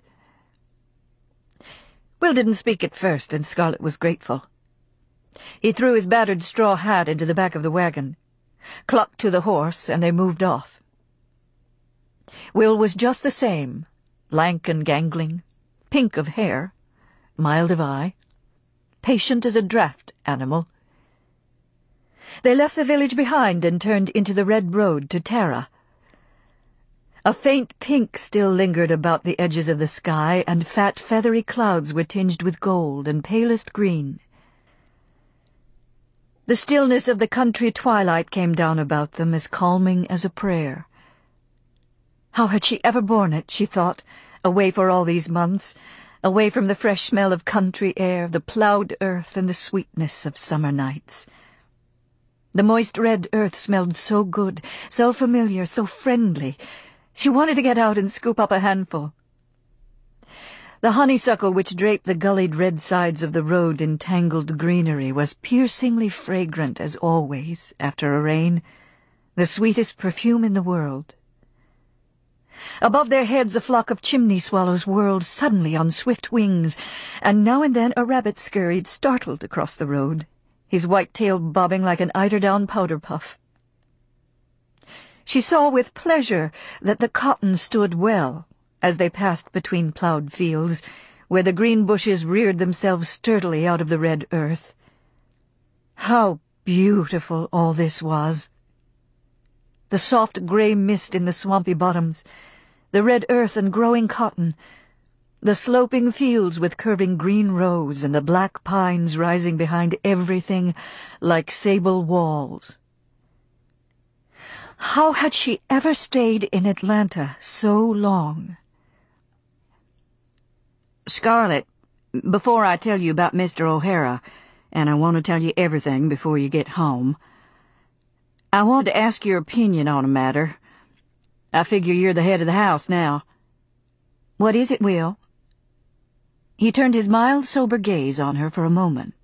Will didn't speak at first, and Scarlett was grateful. He threw his battered straw hat into the back of the wagon, clucked to the horse, and they moved off. Will was just the same, lank and gangling, pink of hair, mild of eye, patient as a draft animal. They left the village behind and turned into the red road to Tara. A faint pink still lingered about the edges of the sky, and fat feathery clouds were tinged with gold and palest green. The stillness of the country twilight came down about them, as calming as a prayer. How had she ever borne it, she thought, away for all these months, away from the fresh smell of country air, the ploughed earth, and the sweetness of summer nights. The moist red earth smelled so good, so familiar, so friendly. She wanted to get out and scoop up a handful. The honeysuckle which draped the gullied red sides of the road in tangled greenery was piercingly fragrant as always after a rain, the sweetest perfume in the world. Above their heads a flock of chimney swallows whirled suddenly on swift wings, and now and then a rabbit scurried startled across the road, his white tail bobbing like an eiderdown powder puff. She saw with pleasure that the cotton stood well as they passed between ploughed fields, where the green bushes reared themselves sturdily out of the red earth. How beautiful all this was! The soft grey mist in the swampy bottoms, the red earth and growing cotton, the sloping fields with curving green rows, and the black pines rising behind everything like sable walls. How had she ever stayed in Atlanta so long? Scarlett, before I tell you about Mr. O'Hara, and I want to tell you everything before you get home, I wanted to ask your opinion on a matter. I figure you're the head of the house now. What is it, Will? He turned his mild, sober gaze on her for a moment.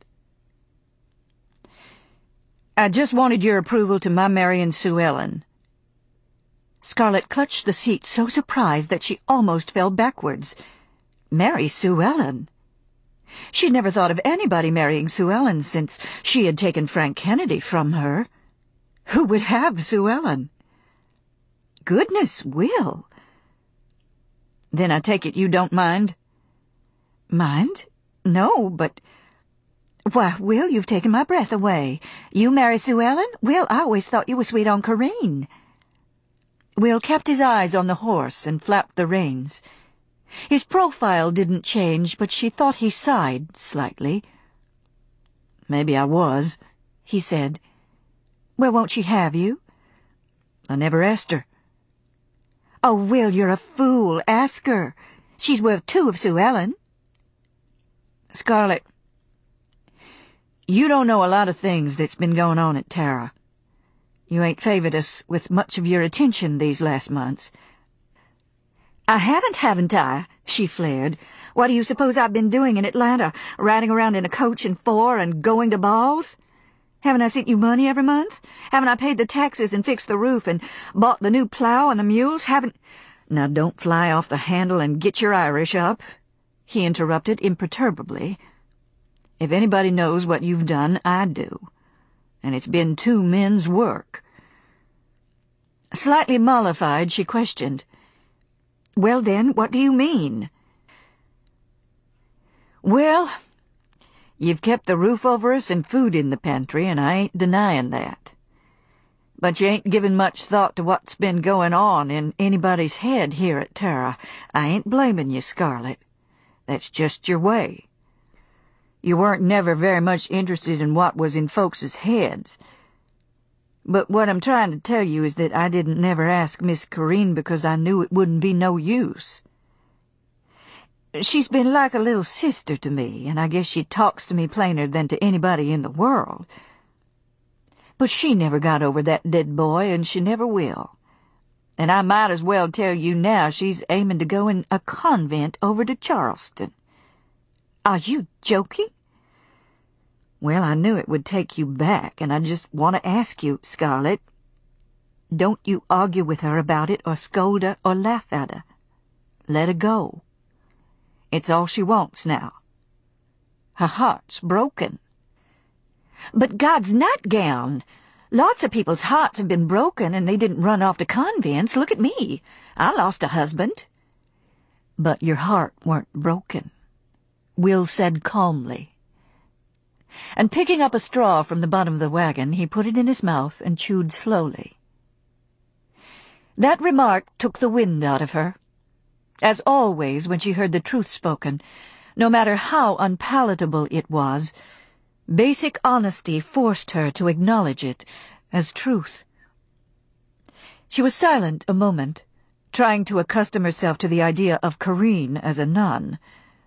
I just wanted your approval to my marrying Sue Ellen. Scarlett clutched the seat, so surprised that she almost fell backwards. Marry Sue Ellen? She'd never thought of anybody marrying Sue Ellen since she had taken Frank Kennedy from her. Who would have Sue Ellen? Goodness, Will! Then I take it you don't mind? Mind? No, but... Why, Will, you've taken my breath away. You marry Sue Ellen? Will, I always thought you were sweet on Corinne. Will kept his eyes on the horse and flapped the reins. His profile didn't change, but she thought he sighed slightly. Maybe I was, he said. Well, won't she have you? I never asked her. Oh, Will, you're a fool. Ask her. She's worth 2 of Sue Ellen. Scarlett, you don't know a lot of things that's been going on at Tara. You ain't favored us with much of your attention these last months. I haven't I? She flared. What do you suppose I've been doing in Atlanta? Riding around in a coach and 4 and going to balls? Haven't I sent you money every month? Haven't I paid the taxes and fixed the roof and bought the new plow and the mules? Haven't... Now don't fly off the handle and get your Irish up, he interrupted imperturbably. If anybody knows what you've done, I do. And it's been 2 men's work. Slightly mollified, she questioned. Well, then, what do you mean? Well, you've kept the roof over us and food in the pantry, and I ain't denying that. But you ain't given much thought to what's been going on in anybody's head here at Tara. I ain't blaming you, Scarlett. That's just your way. You weren't never very much interested in what was in folks' heads. But what I'm trying to tell you is that I didn't never ask Miss Corinne because I knew it wouldn't be no use. She's been like a little sister to me, and I guess she talks to me plainer than to anybody in the world. But she never got over that dead boy, and she never will. And I might as well tell you now she's aiming to go in a convent over to Charleston. Are you joking? Well, I knew it would take you back, and I just want to ask you, Scarlett, don't you argue with her about it or scold her or laugh at her. Let her go. It's all she wants now. Her heart's broken. But God's nightgown! Lots of people's hearts have been broken and they didn't run off to convents. Look at me. I lost a husband. But your heart weren't broken, Will said calmly. And picking up a straw from the bottom of the wagon, he put it in his mouth and chewed slowly. That remark took the wind out of her. As always when she heard the truth spoken, no matter how unpalatable it was, basic honesty forced her to acknowledge it as truth. She was silent a moment, trying to accustom herself to the idea of Corinne as a nun.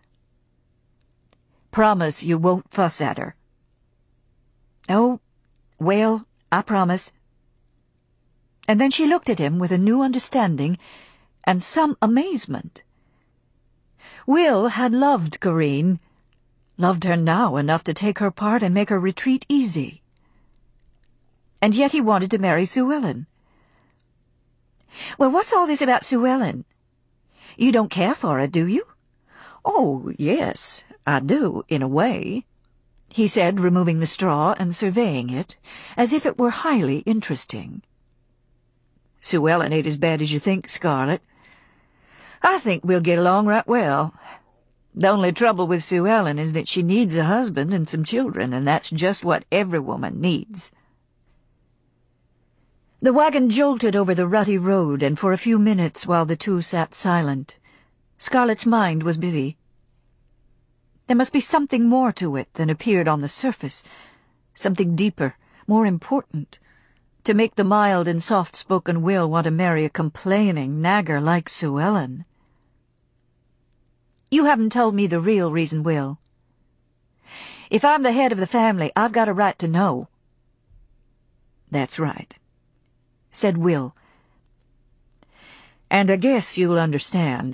Promise you won't fuss at her. Oh, well, I promise. And then she looked at him with a new understanding and some amazement. Will had loved Corinne, loved her now enough to take her part and make her retreat easy. And yet he wanted to marry Sue Ellen. Well, what's all this about Sue Ellen? You don't care for her, do you? Oh, yes, I do, in a way, he said, removing the straw and surveying it, as if it were highly interesting. Sue Ellen ain't as bad as you think, Scarlett. I think we'll get along right well. The only trouble with Sue Ellen is that she needs a husband and some children, and that's just what every woman needs. The wagon jolted over the rutty road, and for a few minutes while the two sat silent, Scarlett's mind was busy. There must be something more to it than appeared on the surface, something deeper, more important, to make the mild and soft-spoken Will want to marry a complaining nagger like Sue Ellen. You haven't told me the real reason, Will. If I'm the head of the family, I've got a right to know. That's right, said Will. And I guess you'll understand.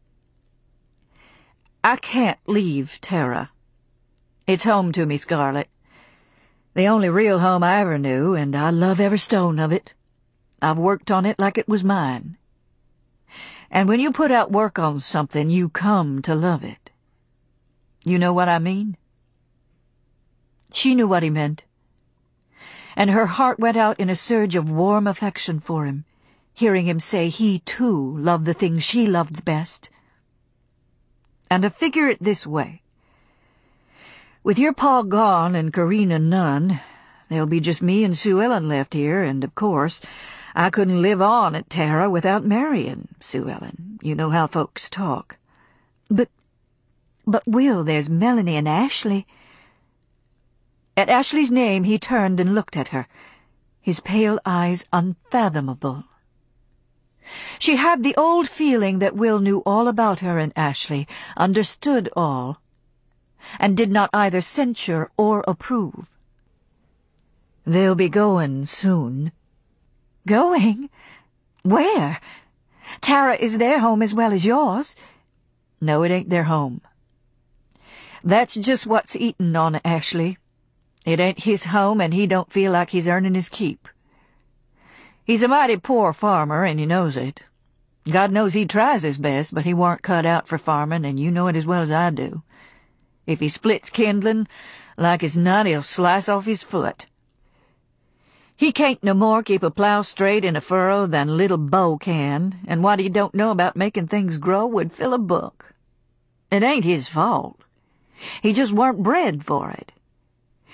I can't leave Tara. It's home to me, Scarlett. The only real home I ever knew, and I love every stone of it. I've worked on it like it was mine. And when you put out work on something, you come to love it. You know what I mean? She knew what he meant. And her heart went out in a surge of warm affection for him, hearing him say he, too, loved the things she loved best. And to figure it this way. With your pa gone and Corinne a nun, there'll be just me and Sue Ellen left here, and, of course, I couldn't live on at Tara without marrying Sue Ellen. You know how folks talk. But, Will, there's Melanie and Ashley. At Ashley's name he turned and looked at her, his pale eyes unfathomable. She had the old feeling that Will knew all about her and Ashley, understood all, and did not either censure or approve. They'll be going soon. Going? Where? Tara is their home as well as yours. No, it ain't their home. That's just what's eatin' on Ashley. It ain't his home, and he don't feel like he's earning his keep. He's a mighty poor farmer, and he knows it. God knows he tries his best, but he warn't cut out for farming, and you know it as well as I do. If he splits kindlin', like as not he'll slice off his foot. He can't no more keep a plow straight in a furrow than little Bo can, and what he don't know about making things grow would fill a book. It ain't his fault. He just weren't bred for it.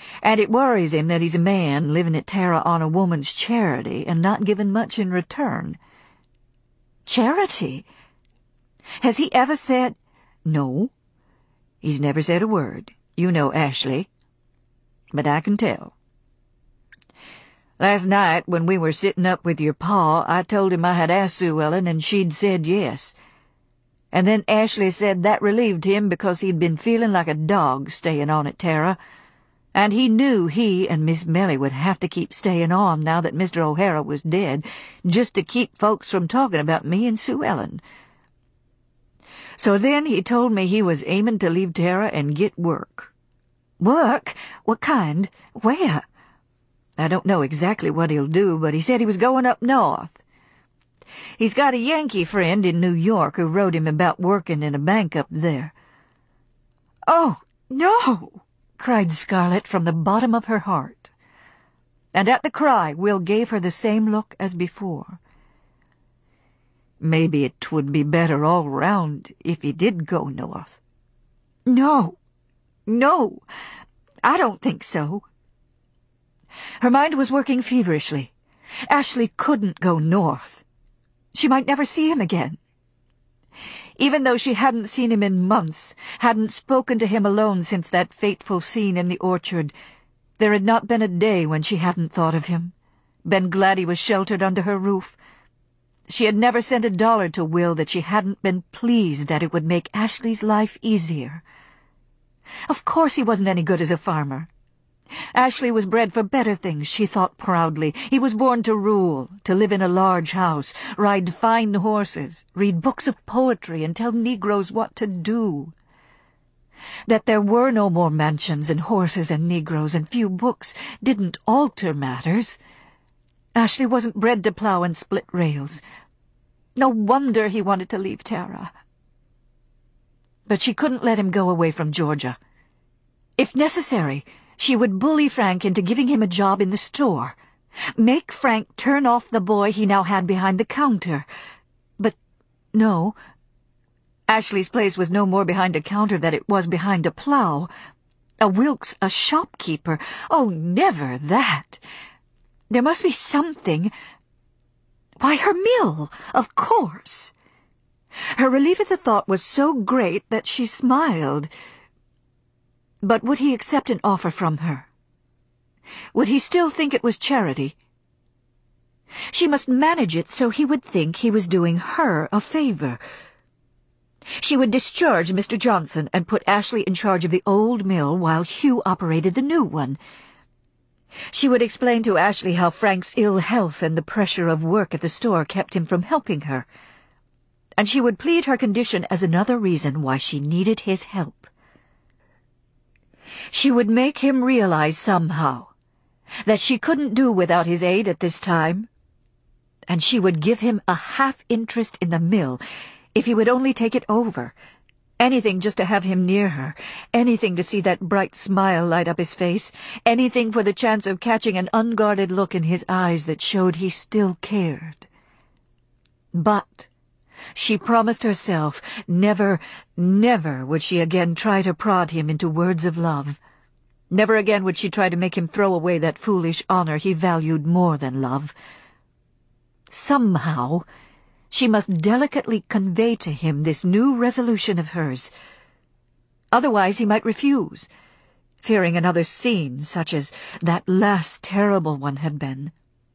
And it worries him that he's a man living at Tara on a woman's charity and not giving much in return. Charity? Has he ever said— No, he's never said a word. You know Ashley. But I can tell. Last night, when we were sitting up with your pa, I told him I had asked Sue Ellen and she'd said yes. And then Ashley said that relieved him because he'd been feeling like a dog staying on at Tara, and he knew he and Miss Melly would have to keep staying on now that Mr. O'Hara was dead, just to keep folks from talking about me and Sue Ellen. So then he told me he was aiming to leave Tara and get work. Work? What kind? Where? I don't know exactly what he'll do, but he said he was going up north. He's got a Yankee friend in New York who wrote him about working in a bank up there. Oh, no! Cried Scarlett from the bottom of her heart. And at the cry, Will gave her the same look as before. Maybe it 'twould be better all round if he did go north. No, I don't think so. Her mind was working feverishly. Ashley couldn't go north. She might never see him again. Even though she hadn't seen him in months, hadn't spoken to him alone since that fateful scene in the orchard, there had not been a day when she hadn't thought of him, been glad he was sheltered under her roof. She had never sent $1 to Will that she hadn't been pleased that it would make Ashley's life easier. Of course he wasn't any good as a farmer. Ashley was bred for better things, she thought proudly. He was born to rule, to live in a large house, ride fine horses, read books of poetry, and tell Negroes what to do. That there were no more mansions and horses and Negroes and few books didn't alter matters. Ashley wasn't bred to plow and split rails. No wonder he wanted to leave Tara. But she couldn't let him go away from Georgia. If necessary, she would bully Frank into giving him a job in the store. Make Frank turn off the boy he now had behind the counter. But no, Ashley's place was no more behind a counter than it was behind a plow. A Wilkes, a shopkeeper. Oh, never that. There must be something. Why, her mill, of course. Her relief at the thought was so great that she smiled. But would he accept an offer from her? Would he still think it was charity? She must manage it so he would think he was doing her a favor. She would discharge Mr. Johnson and put Ashley in charge of the old mill while Hugh operated the new one. She would explain to Ashley how Frank's ill health and the pressure of work at the store kept him from helping her. And she would plead her condition as another reason why she needed his help. She would make him realize somehow that she couldn't do without his aid at this time, and she would give him a half-interest in the mill if he would only take it over. Anything just to have him near her, anything to see that bright smile light up his face, anything for the chance of catching an unguarded look in his eyes that showed he still cared. But she promised herself never, never would she again try to prod him into words of love. Never again would she try to make him throw away that foolish honor he valued more than love. Somehow, she must delicately convey to him this new resolution of hers. Otherwise he might refuse, fearing another scene such as that last terrible one had been.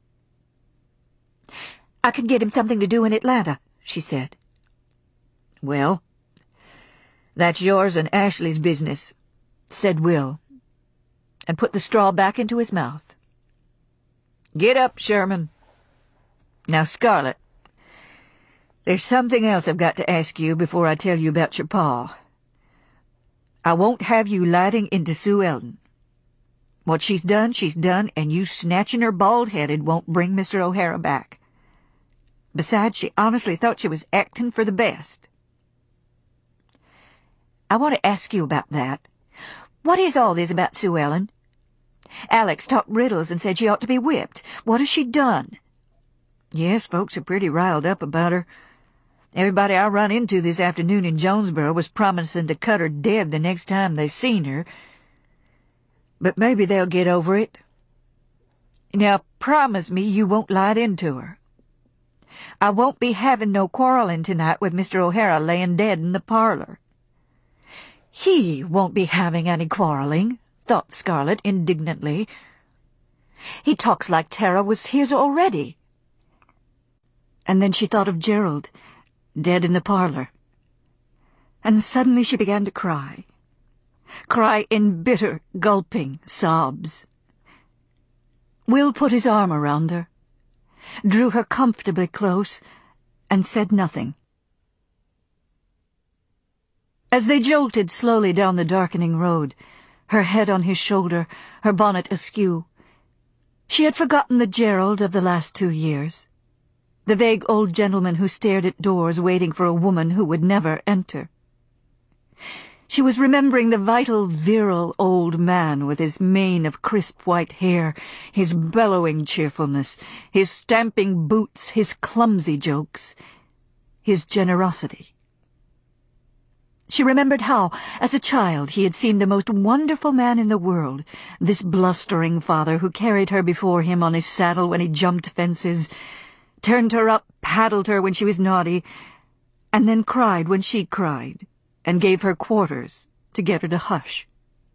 "I can get him something to do in Atlanta," she said. "Well, that's yours and Ashley's business," said Will, and put the straw back into his mouth. "Get up, Sherman. Now, Scarlett, there's something else I've got to ask you before I tell you about your pa. I won't have you lighting into Sue Ellen. What she's done, and you snatching her bald-headed won't bring Mr. O'Hara back. Besides, she honestly thought she was acting for the best." "I want to ask you about that. What is all this about Sue Ellen? Alex talked riddles and said she ought to be whipped. What has she done?" "Yes, folks are pretty riled up about her. Everybody I run into this afternoon in Jonesboro was promising to cut her dead the next time they seen her. But maybe they'll get over it. Now promise me you won't lie into her. I won't be having no quarreling tonight with Mr. O'Hara laying dead in the parlor." "He won't be having any quarreling," thought Scarlett indignantly. "He talks like Tara was his already." And then she thought of Gerald, dead in the parlor. And suddenly she began to cry in bitter, gulping sobs. Will put his arm around her, drew her comfortably close, and said nothing. As they jolted slowly down the darkening road, her head on his shoulder, her bonnet askew, she had forgotten the Gerald of the last 2 years, the vague old gentleman who stared at doors waiting for a woman who would never enter. She was remembering the vital, virile old man with his mane of crisp white hair, his bellowing cheerfulness, his stamping boots, his clumsy jokes, his generosity. She remembered how, as a child, he had seemed the most wonderful man in the world, this blustering father who carried her before him on his saddle when he jumped fences, turned her up, paddled her when she was naughty, and then cried when she cried, and gave her quarters to get her to hush.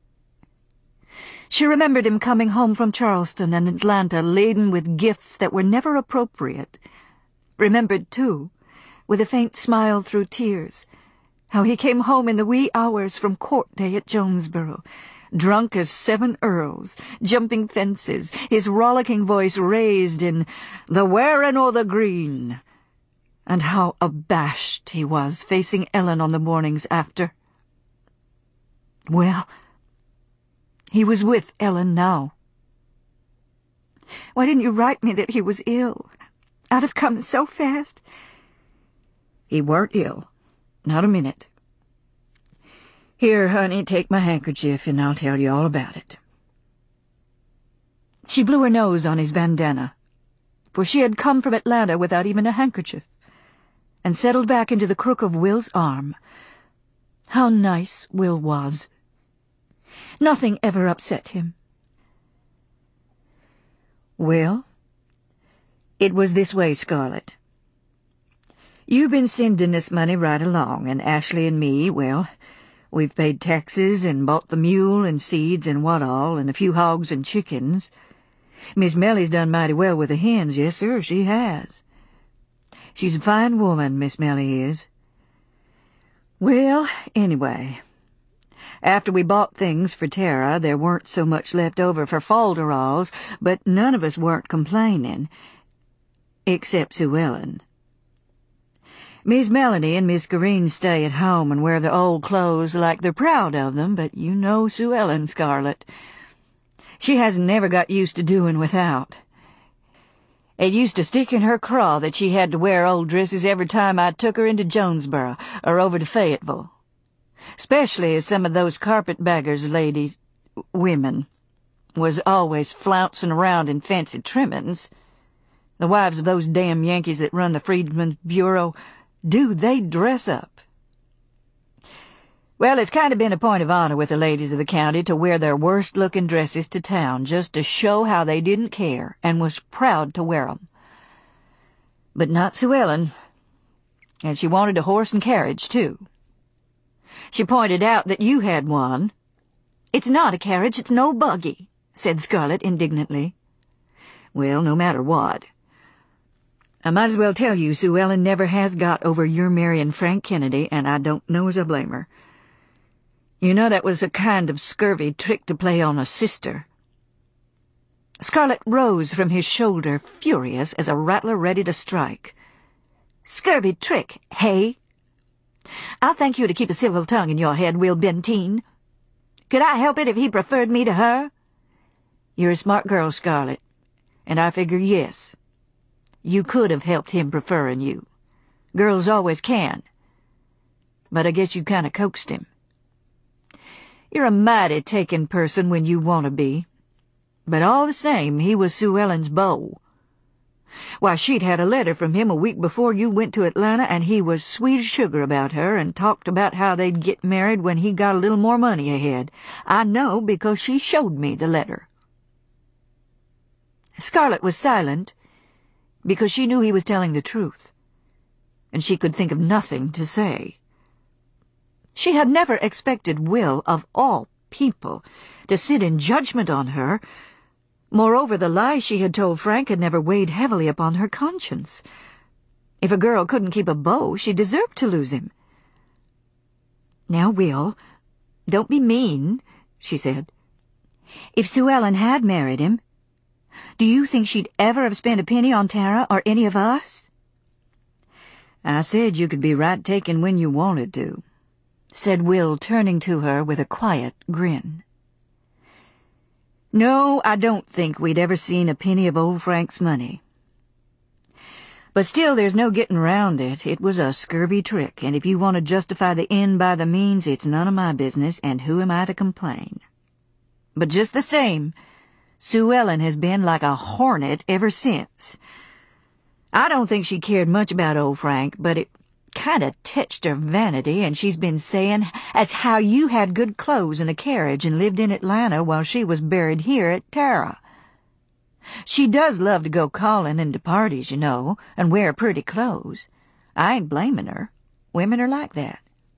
She remembered him coming home from Charleston and Atlanta laden with gifts that were never appropriate. Remembered, too, with a faint smile through tears, how he came home in the wee hours from court day at Jonesboro, drunk as 7 earls, jumping fences, his rollicking voice raised in "the wearing o' the green," and how abashed he was facing Ellen on the mornings after. Well, he was with Ellen now. "Why didn't you write me that he was ill? I'd have come so fast." "He weren't ill. Not a minute. Here, honey, take my handkerchief and I'll tell you all about it." She blew her nose on his bandana, for she had come from Atlanta without even a handkerchief, and settled back into the crook of Will's arm. How nice Will was. Nothing ever upset him. "Well, it was this way, Scarlett. You've been sending this money right along, and Ashley and me, well, we've paid taxes and bought the mule and seeds and what all, and a few hogs and chickens. Miss Mellie's done mighty well with the hens, yes, sir, she has. She's a fine woman, Miss Mellie is. Well, anyway, after we bought things for Tara, there weren't so much left over for falderalls, but none of us weren't complaining, except Sue Ellen. Miss Melanie and Miss Green stay at home and wear the old clothes like they're proud of them, but you know Sue Ellen, Scarlett. She hasn't never got used to doing without. It used to stick in her craw that she had to wear old dresses every time I took her into Jonesboro or over to Fayetteville, especially as some of those carpetbaggers women, was always flouncing around in fancy trimmings. The wives of those damn Yankees that run the Freedmen's Bureau, do they dress up? Well, it's kind of been a point of honor with the ladies of the county to wear their worst-looking dresses to town just to show how they didn't care and was proud to wear 'em. But not Sue Ellen. And she wanted a horse and carriage, too. She pointed out that you had one. "It's not a carriage, it's no buggy," said Scarlett indignantly. "Well, no matter what. I might as well tell you Sue Ellen never has got over your marrying Frank Kennedy, and I don't know as I blame her. You know that was a kind of scurvy trick to play on a sister." Scarlett rose from his shoulder, furious as a rattler ready to strike. "Scurvy trick, hey? I'll thank you to keep a civil tongue in your head, Will Benteen. Could I help it if he preferred me to her?" "You're a smart girl, Scarlett, and I figure yes. You could have helped him preferring you. Girls always can. But I guess you kind of coaxed him. You're a mighty taken person when you want to be. But all the same, he was Sue Ellen's beau. Why, she'd had a letter from him a week before you went to Atlanta, and he was sweet as sugar about her and talked about how they'd get married when he got a little more money ahead. I know because she showed me the letter." Scarlett was silent because she knew he was telling the truth, and she could think of nothing to say. She had never expected Will, of all people, to sit in judgment on her. Moreover, the lies she had told Frank had never weighed heavily upon her conscience. If a girl couldn't keep a beau, she deserved to lose him. "Now, Will, don't be mean," she said. "If Sue Ellen had married him, do you think she'd ever have spent a penny on Tara or any of us?" "I said you could be right taken when you wanted to," said Will, turning to her with a quiet grin. "No, I don't think we'd ever seen a penny of old Frank's money. But still, there's no getting round it. It was a scurvy trick, and if you want to justify the end by the means, it's none of my business, and who am I to complain? But just the same, Sue Ellen has been like a hornet ever since. I don't think she cared much about old Frank, but it kind of touched her vanity, and she's been saying as how you had good clothes and a carriage and lived in Atlanta while she was buried here at Tara. She does love to go calling and to parties, you know, and wear pretty clothes. I ain't blaming her. Women are like that.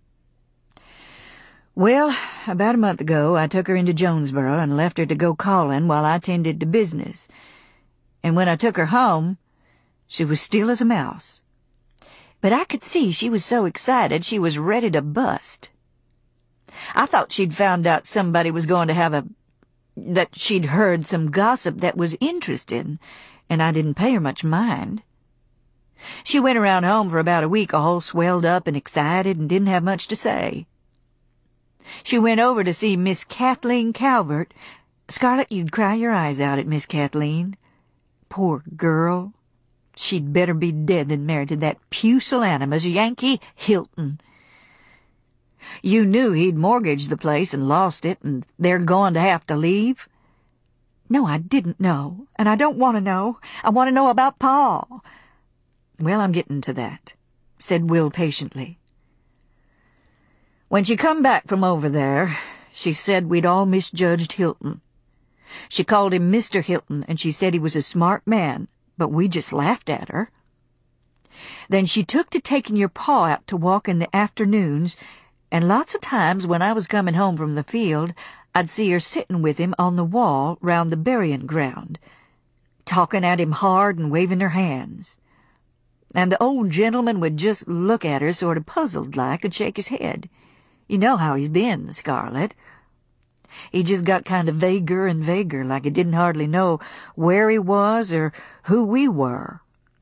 Well, about a month ago, I took her into Jonesboro and left her to go calling while I tended to business. And when I took her home, she was still as a mouse. But I could see she was so excited she was ready to bust. I thought she'd found out somebody was going to have that she'd heard some gossip that was interesting, and I didn't pay her much mind. She went around home for about a week all swelled up and excited and didn't have much to say. She went over to see Miss Kathleen Calvert. Scarlett, you'd cry your eyes out at Miss Kathleen. Poor girl. She'd better be dead than married to that pusillanimous Yankee Hilton. You knew he'd mortgaged the place and lost it, and they're going to have to leave? No, I didn't know, and I don't want to know. I want to know about Pa. Well, I'm getting to that, said Will patiently. When she come back from over there, she said we'd all misjudged Hilton. She called him Mr. Hilton, and she said he was a smart man, but we just laughed at her. Then she took to taking your pa out to walk in the afternoons, and lots of times when I was coming home from the field, I'd see her sitting with him on the wall round the burying ground, talking at him hard and waving her hands. And the old gentleman would just look at her sort of puzzled-like and shake his head. You know how he's been, Scarlett. He just got kind of vaguer and vaguer, like he didn't hardly know where he was or who we were.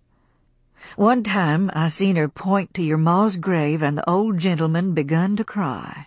One time I seen her point to your ma's grave, and the old gentleman begun to cry.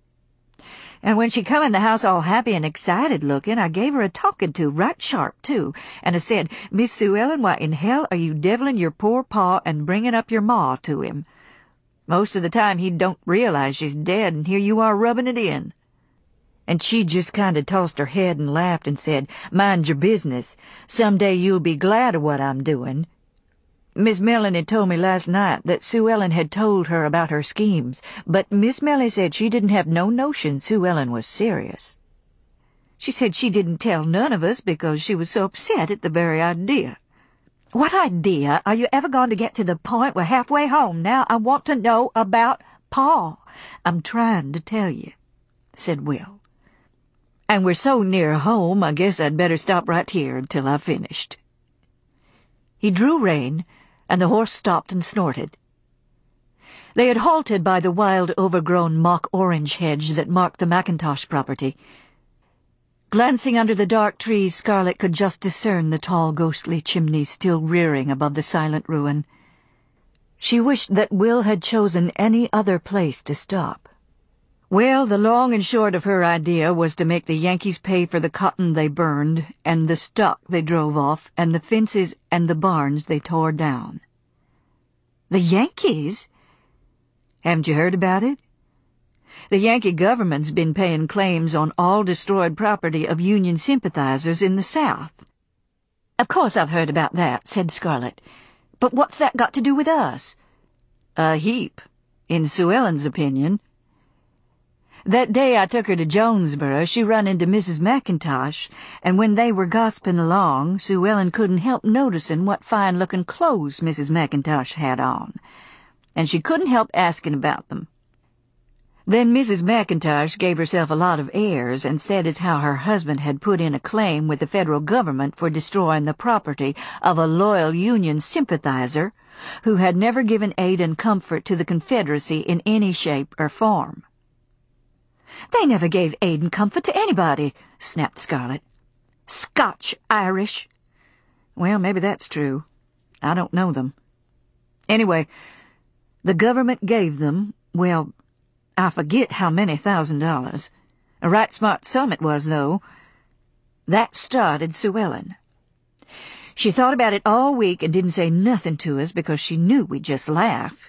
And when she come in the house all happy and excited looking, I gave her a talking to, right sharp, too, and I said, Miss Sue Ellen, why in hell are you deviling your poor pa and bringing up your ma to him? Most of the time he don't realize she's dead, and here you are rubbing it in. And she just kind of tossed her head and laughed and said, mind your business. Some day you'll be glad of what I'm doing. Miss Melanie told me last night that Sue Ellen had told her about her schemes, but Miss Melanie said she didn't have no notion Sue Ellen was serious. She said she didn't tell none of us because she was so upset at the very idea. What idea? Are you ever going to get to the point? We're halfway home now. I want to know about Pa. I'm trying to tell you, said Will. And we're so near home, I guess I'd better stop right here until I've finished. He drew rein, and the horse stopped and snorted. They had halted by the wild, overgrown mock-orange hedge that marked the McIntosh property. Glancing under the dark trees, Scarlett could just discern the tall, ghostly chimneys still rearing above the silent ruin. She wished that Will had chosen any other place to stop. Well, the long and short of her idea was to make the Yankees pay for the cotton they burned, and the stock they drove off, and the fences and the barns they tore down. The Yankees? Haven't you heard about it? The Yankee government's been paying claims on all destroyed property of Union sympathizers in the South. "Of course I've heard about that," said Scarlett. "But what's that got to do with us?" "A heap, in Sue Ellen's opinion. That day I took her to Jonesboro, she run into Mrs. McIntosh, and when they were gossiping along, Sue Ellen couldn't help noticing what fine-looking clothes Mrs. McIntosh had on, and she couldn't help asking about them. Then Mrs. McIntosh gave herself a lot of airs and said as how her husband had put in a claim with the federal government for destroying the property of a loyal Union sympathizer who had never given aid and comfort to the Confederacy in any shape or form. "They never gave aid and comfort to anybody," snapped Scarlett. "Scotch-Irish." "Well, maybe that's true. I don't know them. Anyway, the government gave them, well, I forget how many $1,000. A right smart sum it was, though. That started Sue Ellen. She thought about it all week and didn't say nothing to us because she knew we'd just laugh.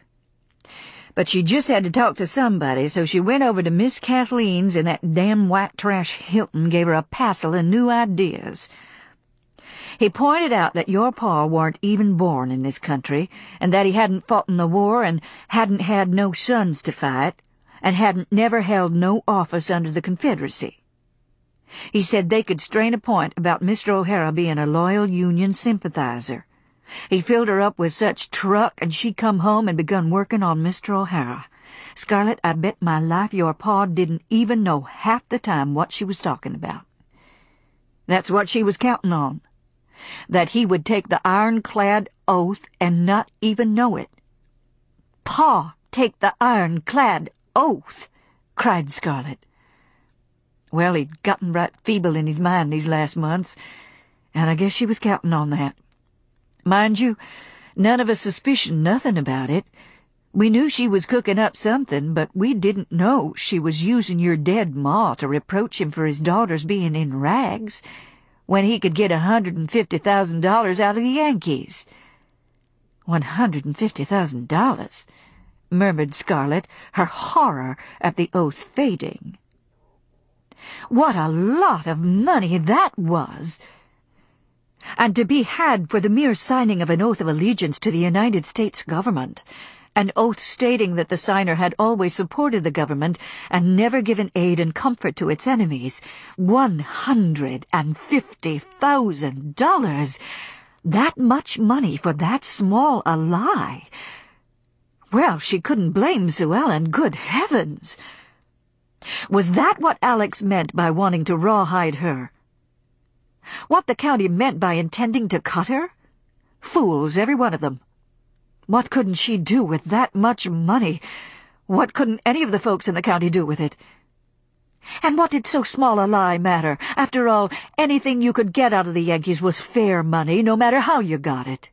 But she just had to talk to somebody, so she went over to Miss Kathleen's, and that damn white trash Hilton gave her a passel of new ideas. He pointed out that your pa warn't even born in this country, and that he hadn't fought in the war and hadn't had no sons to fight, and hadn't never held no office under the Confederacy. He said they could strain a point about Mr. O'Hara being a loyal Union sympathizer. He filled her up with such truck, and she come home and begun working on Mr. O'Hara. Scarlett, I bet my life your pa didn't even know half the time what she was talking about. That's what she was counting on, that he would take the ironclad oath and not even know it." "Pa take the ironclad oath!" cried Scarlett. "Well, he'd gotten right feeble in his mind these last months, and I guess she was counting on that. Mind you, none of us suspicioned nothing about it. We knew she was cooking up something, but we didn't know she was using your dead ma to reproach him for his daughters being in rags, when he could get $150,000 out of the Yankees." "$150,000? murmured Scarlett, her horror at the oath fading. "What a lot of money that was! And to be had for the mere signing of an oath of allegiance to the United States government, an oath stating that the signer had always supported the government and never given aid and comfort to its enemies. $150,000! That much money for that small a lie! Well, she couldn't blame Sue Ellen, good heavens! Was that what Alex meant by wanting to rawhide her? What the county meant by intending to cut her? Fools, every one of them. What couldn't she do with that much money? What couldn't any of the folks in the county do with it? And what did so small a lie matter? After all, anything you could get out of the Yankees was fair money, no matter how you got it.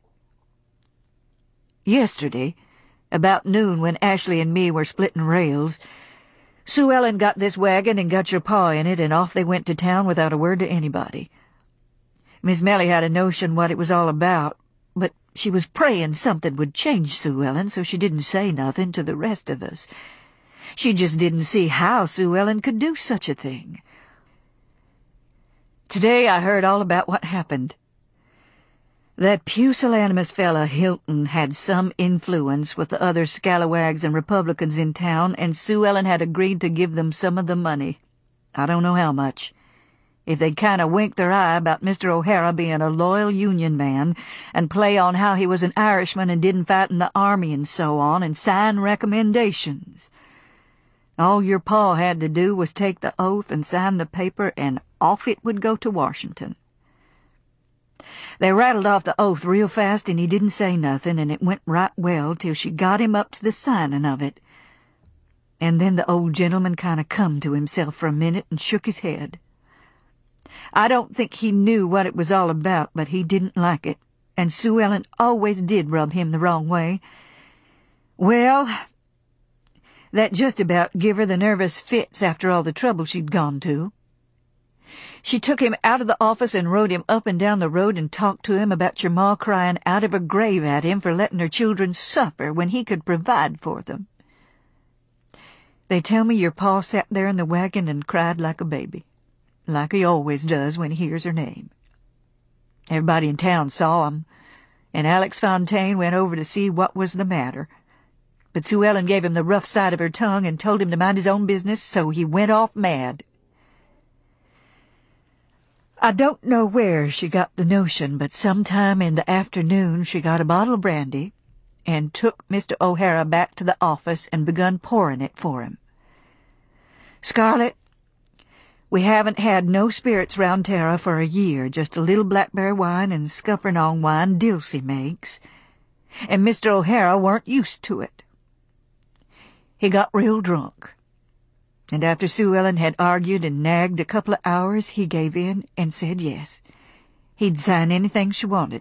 Yesterday, about noon when Ashley and me were splitting rails, Sue Ellen got this wagon and got your pa in it, and off they went to town without a word to anybody. Miss Melly had a notion what it was all about, but she was praying something would change Sue Ellen, so she didn't say nothing to the rest of us. She just didn't see how Sue Ellen could do such a thing. Today I heard all about what happened. That pusillanimous fella Hilton had some influence with the other scalawags and Republicans in town, and Sue Ellen had agreed to give them some of the money. I don't know how much. If they'd kind of wink their eye about Mr. O'Hara being a loyal Union man, and play on how he was an Irishman and didn't fight in the army and so on, and sign recommendations. All your pa had to do was take the oath and sign the paper, and off it would go to Washington. They rattled off the oath real fast, and he didn't say nothing, and it went right well till she got him up to the signing of it. And then the old gentleman kind of come to himself for a minute and shook his head. I don't think he knew what it was all about, but he didn't like it, and Sue Ellen always did rub him the wrong way. Well, that just about give her the nervous fits after all the trouble she'd gone to. She took him out of the office and rode him up and down the road and talked to him about your ma crying out of her grave at him for letting her children suffer when he could provide for them. They tell me your pa sat there in the wagon and cried like a baby, like he always does when he hears her name. Everybody in town saw 'em, and Alex Fontaine went over to see what was the matter. But Sue Ellen gave him the rough side of her tongue and told him to mind his own business, so he went off mad. I don't know where she got the notion, but sometime in the afternoon she got a bottle of brandy and took Mr. O'Hara back to the office and begun pouring it for him. "Scarlett, we haven't had no spirits round Tara for a year, just a little blackberry wine and scuppernong wine Dilsey makes, and Mr. O'Hara weren't used to it. He got real drunk, and after Sue Ellen had argued and nagged a couple of hours, he gave in and said yes. He'd sign anything she wanted.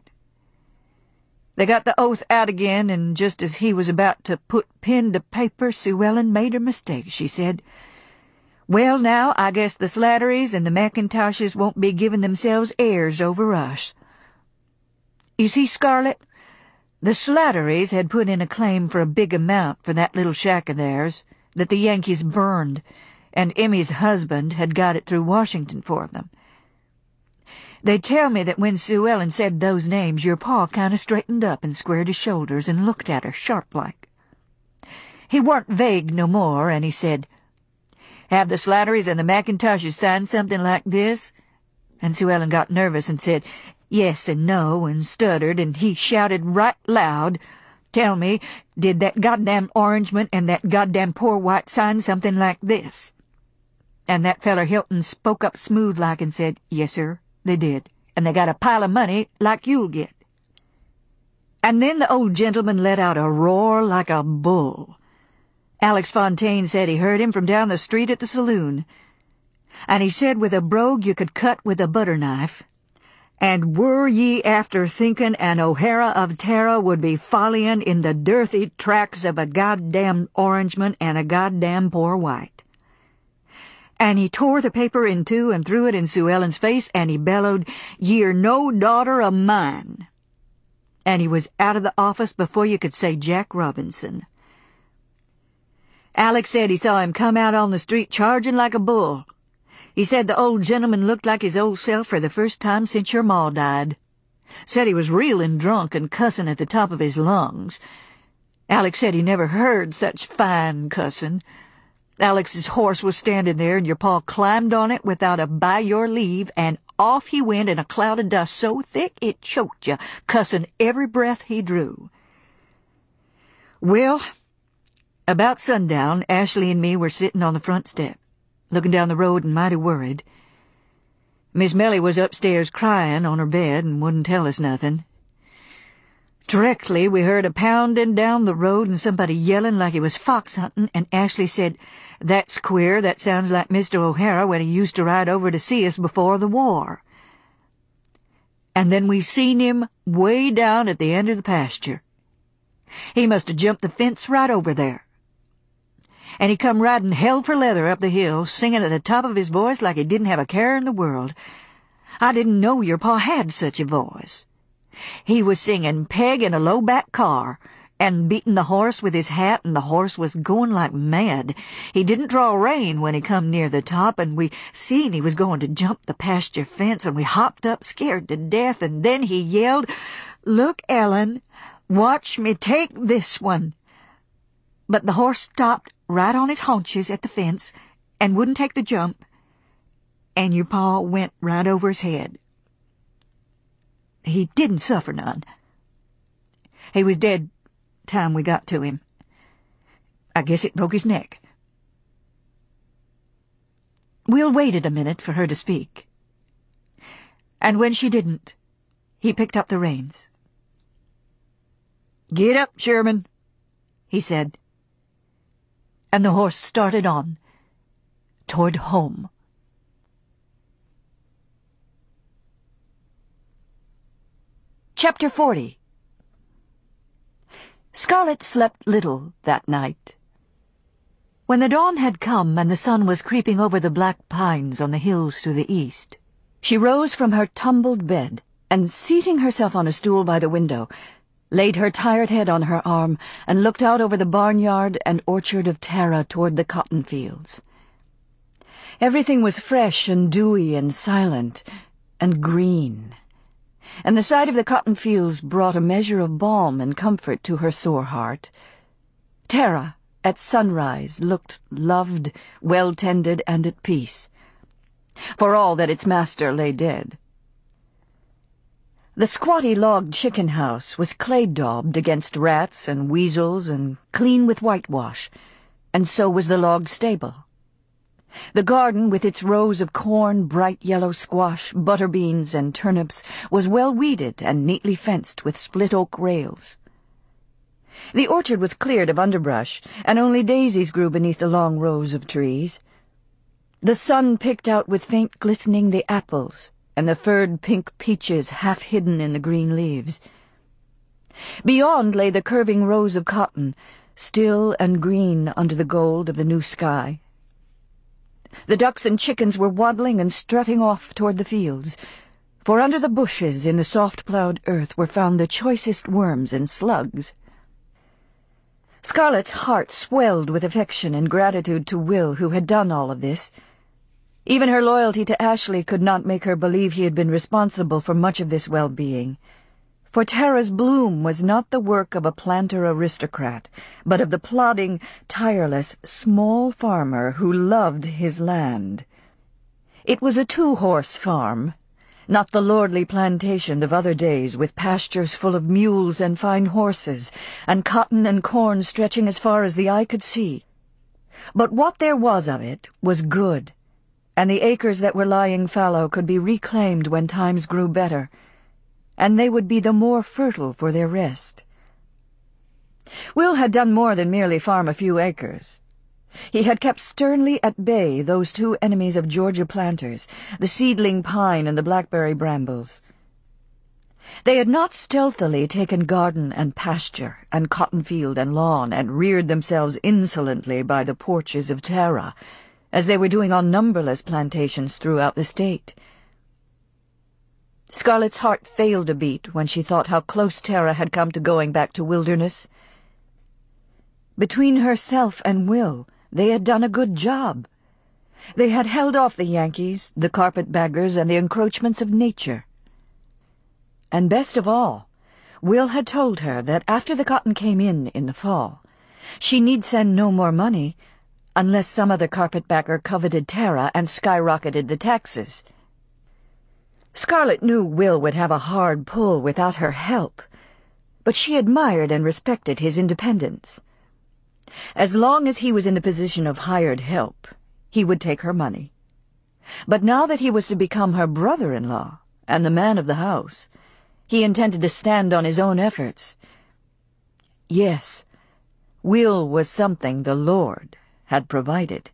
They got the oath out again, and just as he was about to put pen to paper, Sue Ellen made her mistake. She said, 'Well, now, I guess the Slatterys and the McIntoshes won't be giving themselves airs over us.' You see, Scarlett, the Slatterys had put in a claim for a big amount for that little shack of theirs that the Yankees burned, and Emmy's husband had got it through Washington for them. They tell me that when Sue Ellen said those names, your pa kind of straightened up and squared his shoulders and looked at her sharp-like. He weren't vague no more, and he said, 'Have the Slatterys and the McIntoshes signed something like this?' And Sue Ellen got nervous and said yes and no and stuttered, and he shouted right loud, 'Tell me, did that goddamn Orangeman and that goddamn poor white sign something like this?' And that feller Hilton spoke up smooth-like and said, 'Yes, sir, they did, and they got a pile of money like you'll get.' And then the old gentleman let out a roar like a bull. Alex Fontaine said he heard him from down the street at the saloon, and he said with a brogue you could cut with a butter knife, 'And were ye after thinkin' an O'Hara of Tara would be follyin' in the dirthy tracks of a goddamn Orangeman and a goddamn poor white?' And he tore the paper in two and threw it in Sue Ellen's face, and he bellowed, 'Ye're no daughter of mine.' And he was out of the office before you could say Jack Robinson. Alex said he saw him come out on the street charging like a bull. He said the old gentleman looked like his old self for the first time since your ma died. Said he was reelin' drunk and cussin' at the top of his lungs. Alex said he never heard such fine cussin'. Alex's horse was standing there, and your pa climbed on it without a by your leave, and off he went in a cloud of dust so thick it choked you, cussin' every breath he drew. Well, about sundown, Ashley and me were sittin' on the front step, looking down the road and mighty worried. Miss Melly was upstairs cryin' on her bed and wouldn't tell us nothin'. Directly we heard a poundin' down the road and somebody yellin' like he was fox huntin', and Ashley said, 'That's queer, that sounds like Mr. O'Hara when he used to ride over to see us before the war.' And then we seen him way down at the end of the pasture. He must have jumped the fence right over there. And he come riding hell for leather up the hill, singing at the top of his voice like he didn't have a care in the world. I didn't know your pa had such a voice. He was singing Peg in a low-back car, and beating the horse with his hat, and the horse was going like mad. He didn't draw rein when he come near the top, and we seen he was going to jump the pasture fence, and we hopped up scared to death, and then he yelled, 'Look, Ellen, watch me take this one.' But the horse stopped right on his haunches at the fence and wouldn't take the jump, and your pa went right over his head. He didn't suffer none. He was dead time we got to him. I guess it broke his neck." Will waited a minute for her to speak, and when she didn't, he picked up the reins. "Get up, Sherman," he said, and the horse started on, toward home. Chapter 40. Scarlett slept little that night. When the dawn had come and the sun was creeping over the black pines on the hills to the east, she rose from her tumbled bed and, seating herself on a stool by the window, laid her tired head on her arm and looked out over the barnyard and orchard of Tara toward the cotton fields. Everything was fresh and dewy and silent and green. and the sight of the cotton fields brought a measure of balm and comfort to her sore heart. Tara, at sunrise, looked loved, well-tended, and at peace, for all that its master lay dead. The squatty log chicken house was clay-daubed against rats and weasels and clean with whitewash, and so was the log stable. The garden, with its rows of corn, bright yellow squash, butter beans, and turnips, was well weeded and neatly fenced with split oak rails. The orchard was cleared of underbrush, and only daisies grew beneath the long rows of trees. The sun picked out with faint glistening the apples, and the furred pink peaches half hidden in the green leaves. Beyond lay the curving rows of cotton, still and green under the gold of the new sky. The ducks and chickens were waddling and strutting off toward the fields, for under the bushes in the soft-plowed earth were found the choicest worms and slugs. Scarlett's heart swelled with affection and gratitude to Will, who had done all of this. Even her loyalty to Ashley could not make her believe he had been responsible for much of this well-being. For Tara's bloom was not the work of a planter aristocrat, but of the plodding, tireless, small farmer who loved his land. It was a 2-horse farm, not the lordly plantation of other days with pastures full of mules and fine horses, and cotton and corn stretching as far as the eye could see. But what there was of it was good, and the acres that were lying fallow could be reclaimed when times grew better, and they would be the more fertile for their rest. Will had done more than merely farm a few acres. He had kept sternly at bay those 2 enemies of Georgia planters, the seedling pine and the blackberry brambles. They had not stealthily taken garden and pasture and cotton field and lawn and reared themselves insolently by the porches of Tara, as they were doing on numberless plantations throughout the state. Scarlett's heart failed a beat when she thought how close Tara had come to going back to Wilderness. Between herself and Will, they had done a good job. They had held off the Yankees, the carpetbaggers, and the encroachments of nature. And best of all, Will had told her that after the cotton came in the fall, she need send no more money unless some other carpetbagger coveted Tara and skyrocketed the taxes. Scarlett knew Will would have a hard pull without her help, but she admired and respected his independence. As long as he was in the position of hired help, he would take her money. But now that he was to become her brother-in-law and the man of the house, he intended to stand on his own efforts. Yes, Will was something the Lord had provided.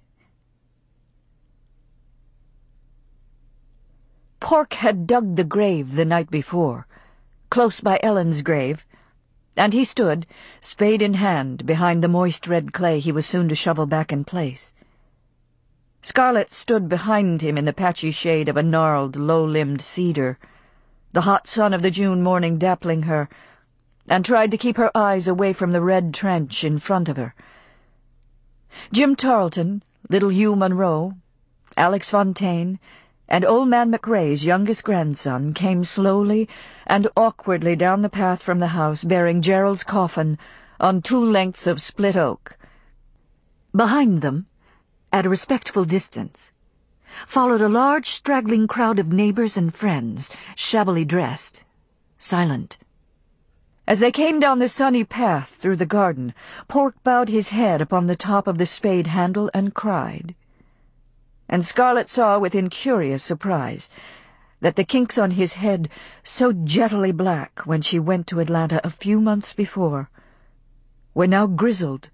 Pork had dug the grave the night before, close by Ellen's grave, and he stood, spade in hand, behind the moist red clay he was soon to shovel back in place. Scarlett stood behind him in the patchy shade of a gnarled, low-limbed cedar, the hot sun of the June morning dappling her, and tried to keep her eyes away from the red trench in front of her. Jim Tarleton, little Hugh Monroe, Alex Fontaine, and Old Man McRae's youngest grandson came slowly and awkwardly down the path from the house, bearing Gerald's coffin on 2 lengths of split oak. Behind them, at a respectful distance, followed a large straggling crowd of neighbors and friends, shabbily dressed, silent. As they came down the sunny path through the garden, Pork bowed his head upon the top of the spade handle and cried. And Scarlett saw with incurious surprise that the kinks on his head, so jettily black when she went to Atlanta a few months before, were now grizzled.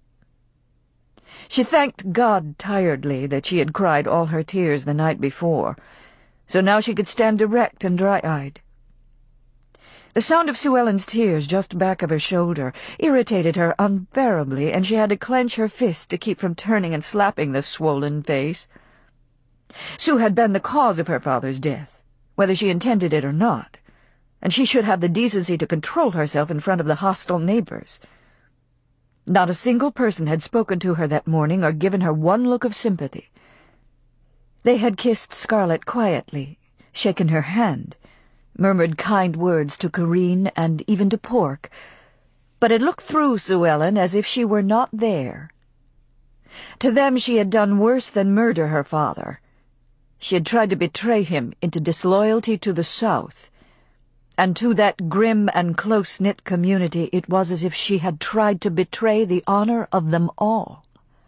She thanked God tiredly that she had cried all her tears the night before, so now she could stand erect and dry-eyed. The sound of Sue Ellen's tears just back of her shoulder irritated her unbearably, and she had to clench her fist to keep from turning and slapping the swollen face. Sue had been the cause of her father's death, whether she intended it or not, and she should have the decency to control herself in front of the hostile neighbors. Not a single person had spoken to her that morning or given her one look of sympathy. They had kissed Scarlett quietly, shaken her hand, murmured kind words to Corinne and even to Pork, but had looked through Sue Ellen as if she were not there. To them she had done worse than murder her father. She had tried to betray him into disloyalty to the South, and to that grim and close-knit community it was as if she had tried to betray the honor of them all.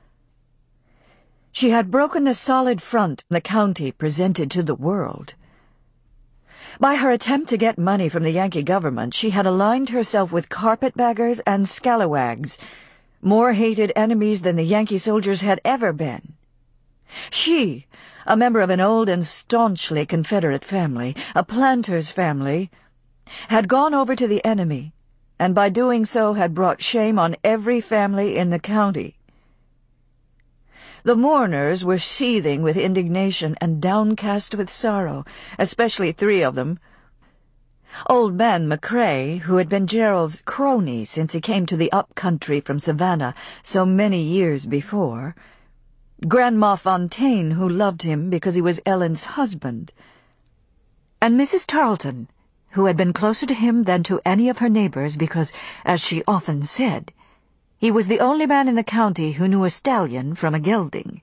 She had broken the solid front the county presented to the world. By her attempt to get money from the Yankee government, she had aligned herself with carpetbaggers and scalawags, more hated enemies than the Yankee soldiers had ever been. She, a member of an old and staunchly Confederate family, a planter's family, had gone over to the enemy, and by doing so had brought shame on every family in the county. The mourners were seething with indignation and downcast with sorrow, especially 3 of them. Old man McCrae, who had been Gerald's crony since he came to the up-country from Savannah so many years before, Grandma Fontaine, who loved him because he was Ellen's husband, and Mrs. Tarleton, who had been closer to him than to any of her neighbors because, as she often said, he was the only man in the county who knew a stallion from a gelding.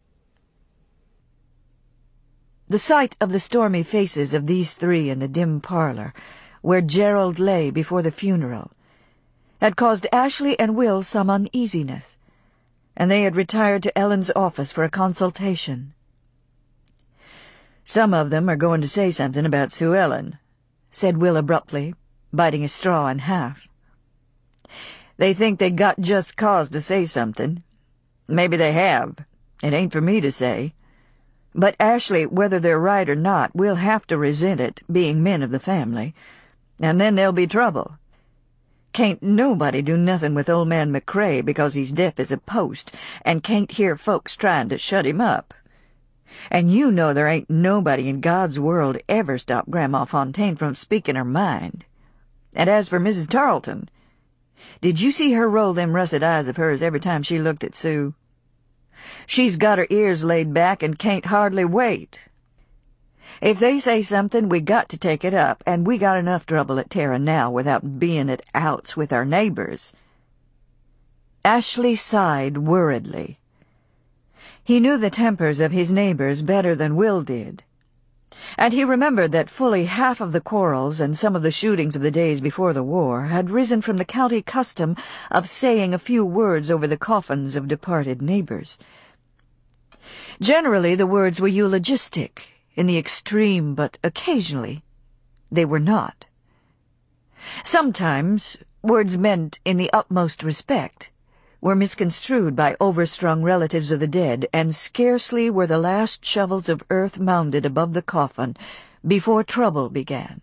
The sight of the stormy faces of these 3 in the dim parlor, where Gerald lay before the funeral, had caused Ashley and Will some uneasiness, and they had retired to Ellen's office for a consultation. "Some of them are going to say something about Sue Ellen," said Will abruptly, biting a straw in half. "They think they got just cause to say something. Maybe they have. It ain't for me to say. But Ashley, whether they're right or not, will have to resent it, being men of the family. And then there'll be trouble. Can't nobody do nothing with old man McCrae because he's deaf as a post, and can't hear folks trying to shut him up. And you know there ain't nobody in God's world ever stopped Grandma Fontaine from speaking her mind. And as for Mrs. Tarleton, did you see her roll them russet eyes of hers every time she looked at Sue? She's got her ears laid back and can't hardly wait. If they say something, we got to take it up, and we got enough trouble at Terra now without being at outs with our neighbors." Ashley sighed worriedly. He knew the tempers of his neighbors better than Will did, and he remembered that fully half of the quarrels and some of the shootings of the days before the war had risen from the county custom of saying a few words over the coffins of departed neighbors. Generally the words were eulogistic, in the extreme, but occasionally they were not. Sometimes words meant in the utmost respect were misconstrued by overstrung relatives of the dead, and scarcely were the last shovels of earth mounded above the coffin before trouble began.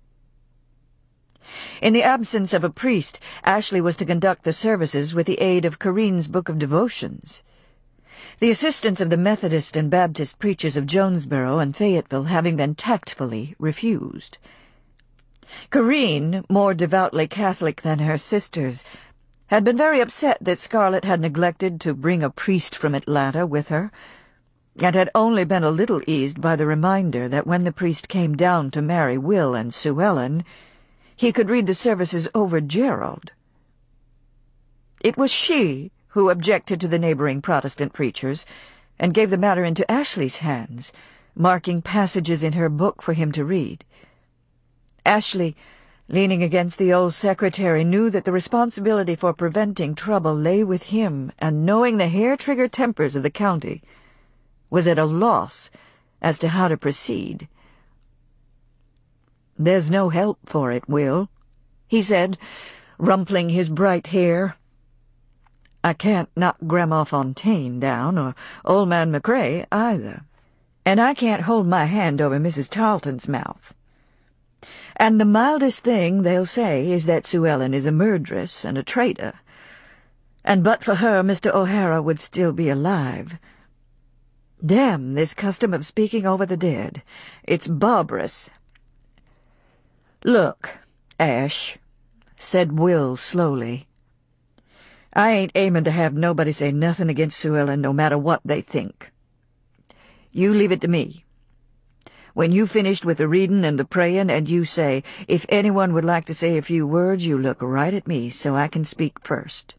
In the absence of a priest, Ashley was to conduct the services with the aid of Corinne's Book of Devotions, the assistance of the Methodist and Baptist preachers of Jonesboro and Fayetteville having been tactfully refused. Corinne, more devoutly Catholic than her sisters, had been very upset that Scarlett had neglected to bring a priest from Atlanta with her, and had only been a little eased by the reminder that when the priest came down to marry Will and Sue Ellen, he could read the services over Gerald. It was she who objected to the neighboring Protestant preachers, and gave the matter into Ashley's hands, marking passages in her book for him to read. Ashley, leaning against the old secretary, knew that the responsibility for preventing trouble lay with him, and knowing the hair-trigger tempers of the county, was at a loss as to how to proceed. "There's no help for it, Will," he said, rumpling his bright hair. "I can't knock Grandma Fontaine down, or old man McCrae either. And I can't hold my hand over Mrs. Tarleton's mouth. And the mildest thing they'll say is that Sue Ellen is a murderess and a traitor, and but for her Mr. O'Hara would still be alive. Damn this custom of speaking over the dead. It's barbarous." "Look, Ash," said Will slowly, "I ain't aiming to have nobody say nothing against Sue Ellen, no matter what they think. You leave it to me. When you finished with the readin' and the prayin', and you say, 'If anyone would like to say a few words,' you look right at me so I can speak first."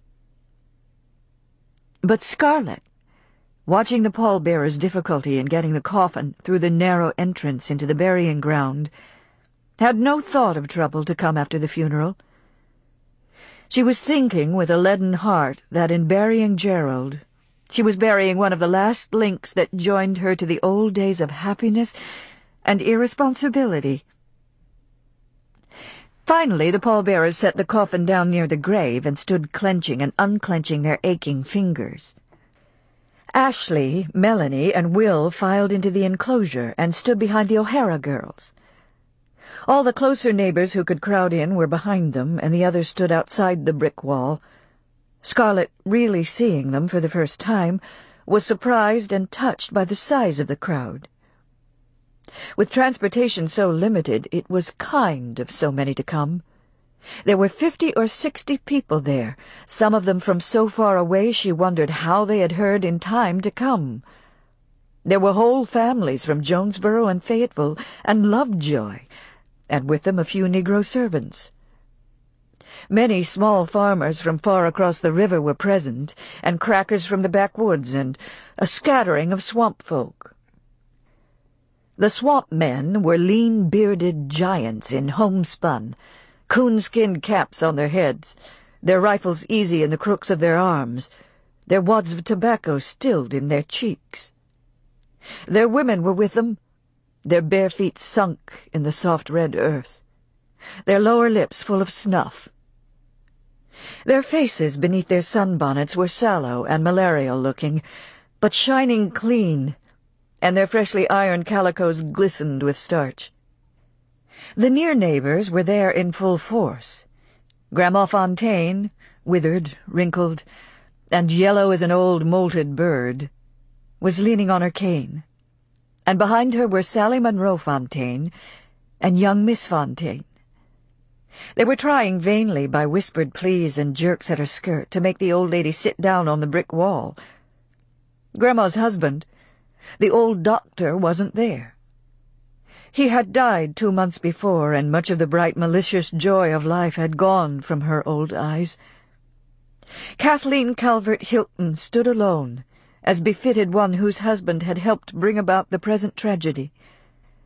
But Scarlet, watching the pallbearer's difficulty in getting the coffin through the narrow entrance into the burying ground, had no thought of trouble to come after the funeral. She was thinking with a leaden heart that in burying Gerald, she was burying one of the last links that joined her to the old days of happiness and irresponsibility. Finally, the pallbearers set the coffin down near the grave and stood clenching and unclenching their aching fingers. Ashley, Melanie, and Will filed into the enclosure and stood behind the O'Hara girls. All the closer neighbors who could crowd in were behind them, and the others stood outside the brick wall. Scarlet, really seeing them for the first time, was surprised and touched by the size of the crowd. With transportation so limited, it was kind of so many to come. There were 50 or 60 people there, some of them from so far away she wondered how they had heard in time to come. There were whole families from Jonesboro and Fayetteville and Lovejoy, and with them a few Negro servants. Many small farmers from far across the river were present, and crackers from the backwoods, and a scattering of swamp folk. The swamp men were lean-bearded giants in homespun, coonskin caps on their heads, their rifles easy in the crooks of their arms, their wads of tobacco stilled in their cheeks. Their women were with them, their bare feet sunk in the soft red earth, their lower lips full of snuff. Their faces beneath their sunbonnets were sallow and malarial-looking, but shining clean, and their freshly ironed calicos glistened with starch. The near neighbors were there in full force. Grandma Fontaine, withered, wrinkled, and yellow as an old molted bird, was leaning on her cane, and behind her were Sally Monroe Fontaine and young Miss Fontaine. They were trying vainly by whispered pleas and jerks at her skirt to make the old lady sit down on the brick wall. Grandma's husband, the old doctor, wasn't there. He had died 2 months before, and much of the bright, malicious joy of life had gone from her old eyes. Kathleen Calvert Hilton stood alone, as befitted one whose husband had helped bring about the present tragedy.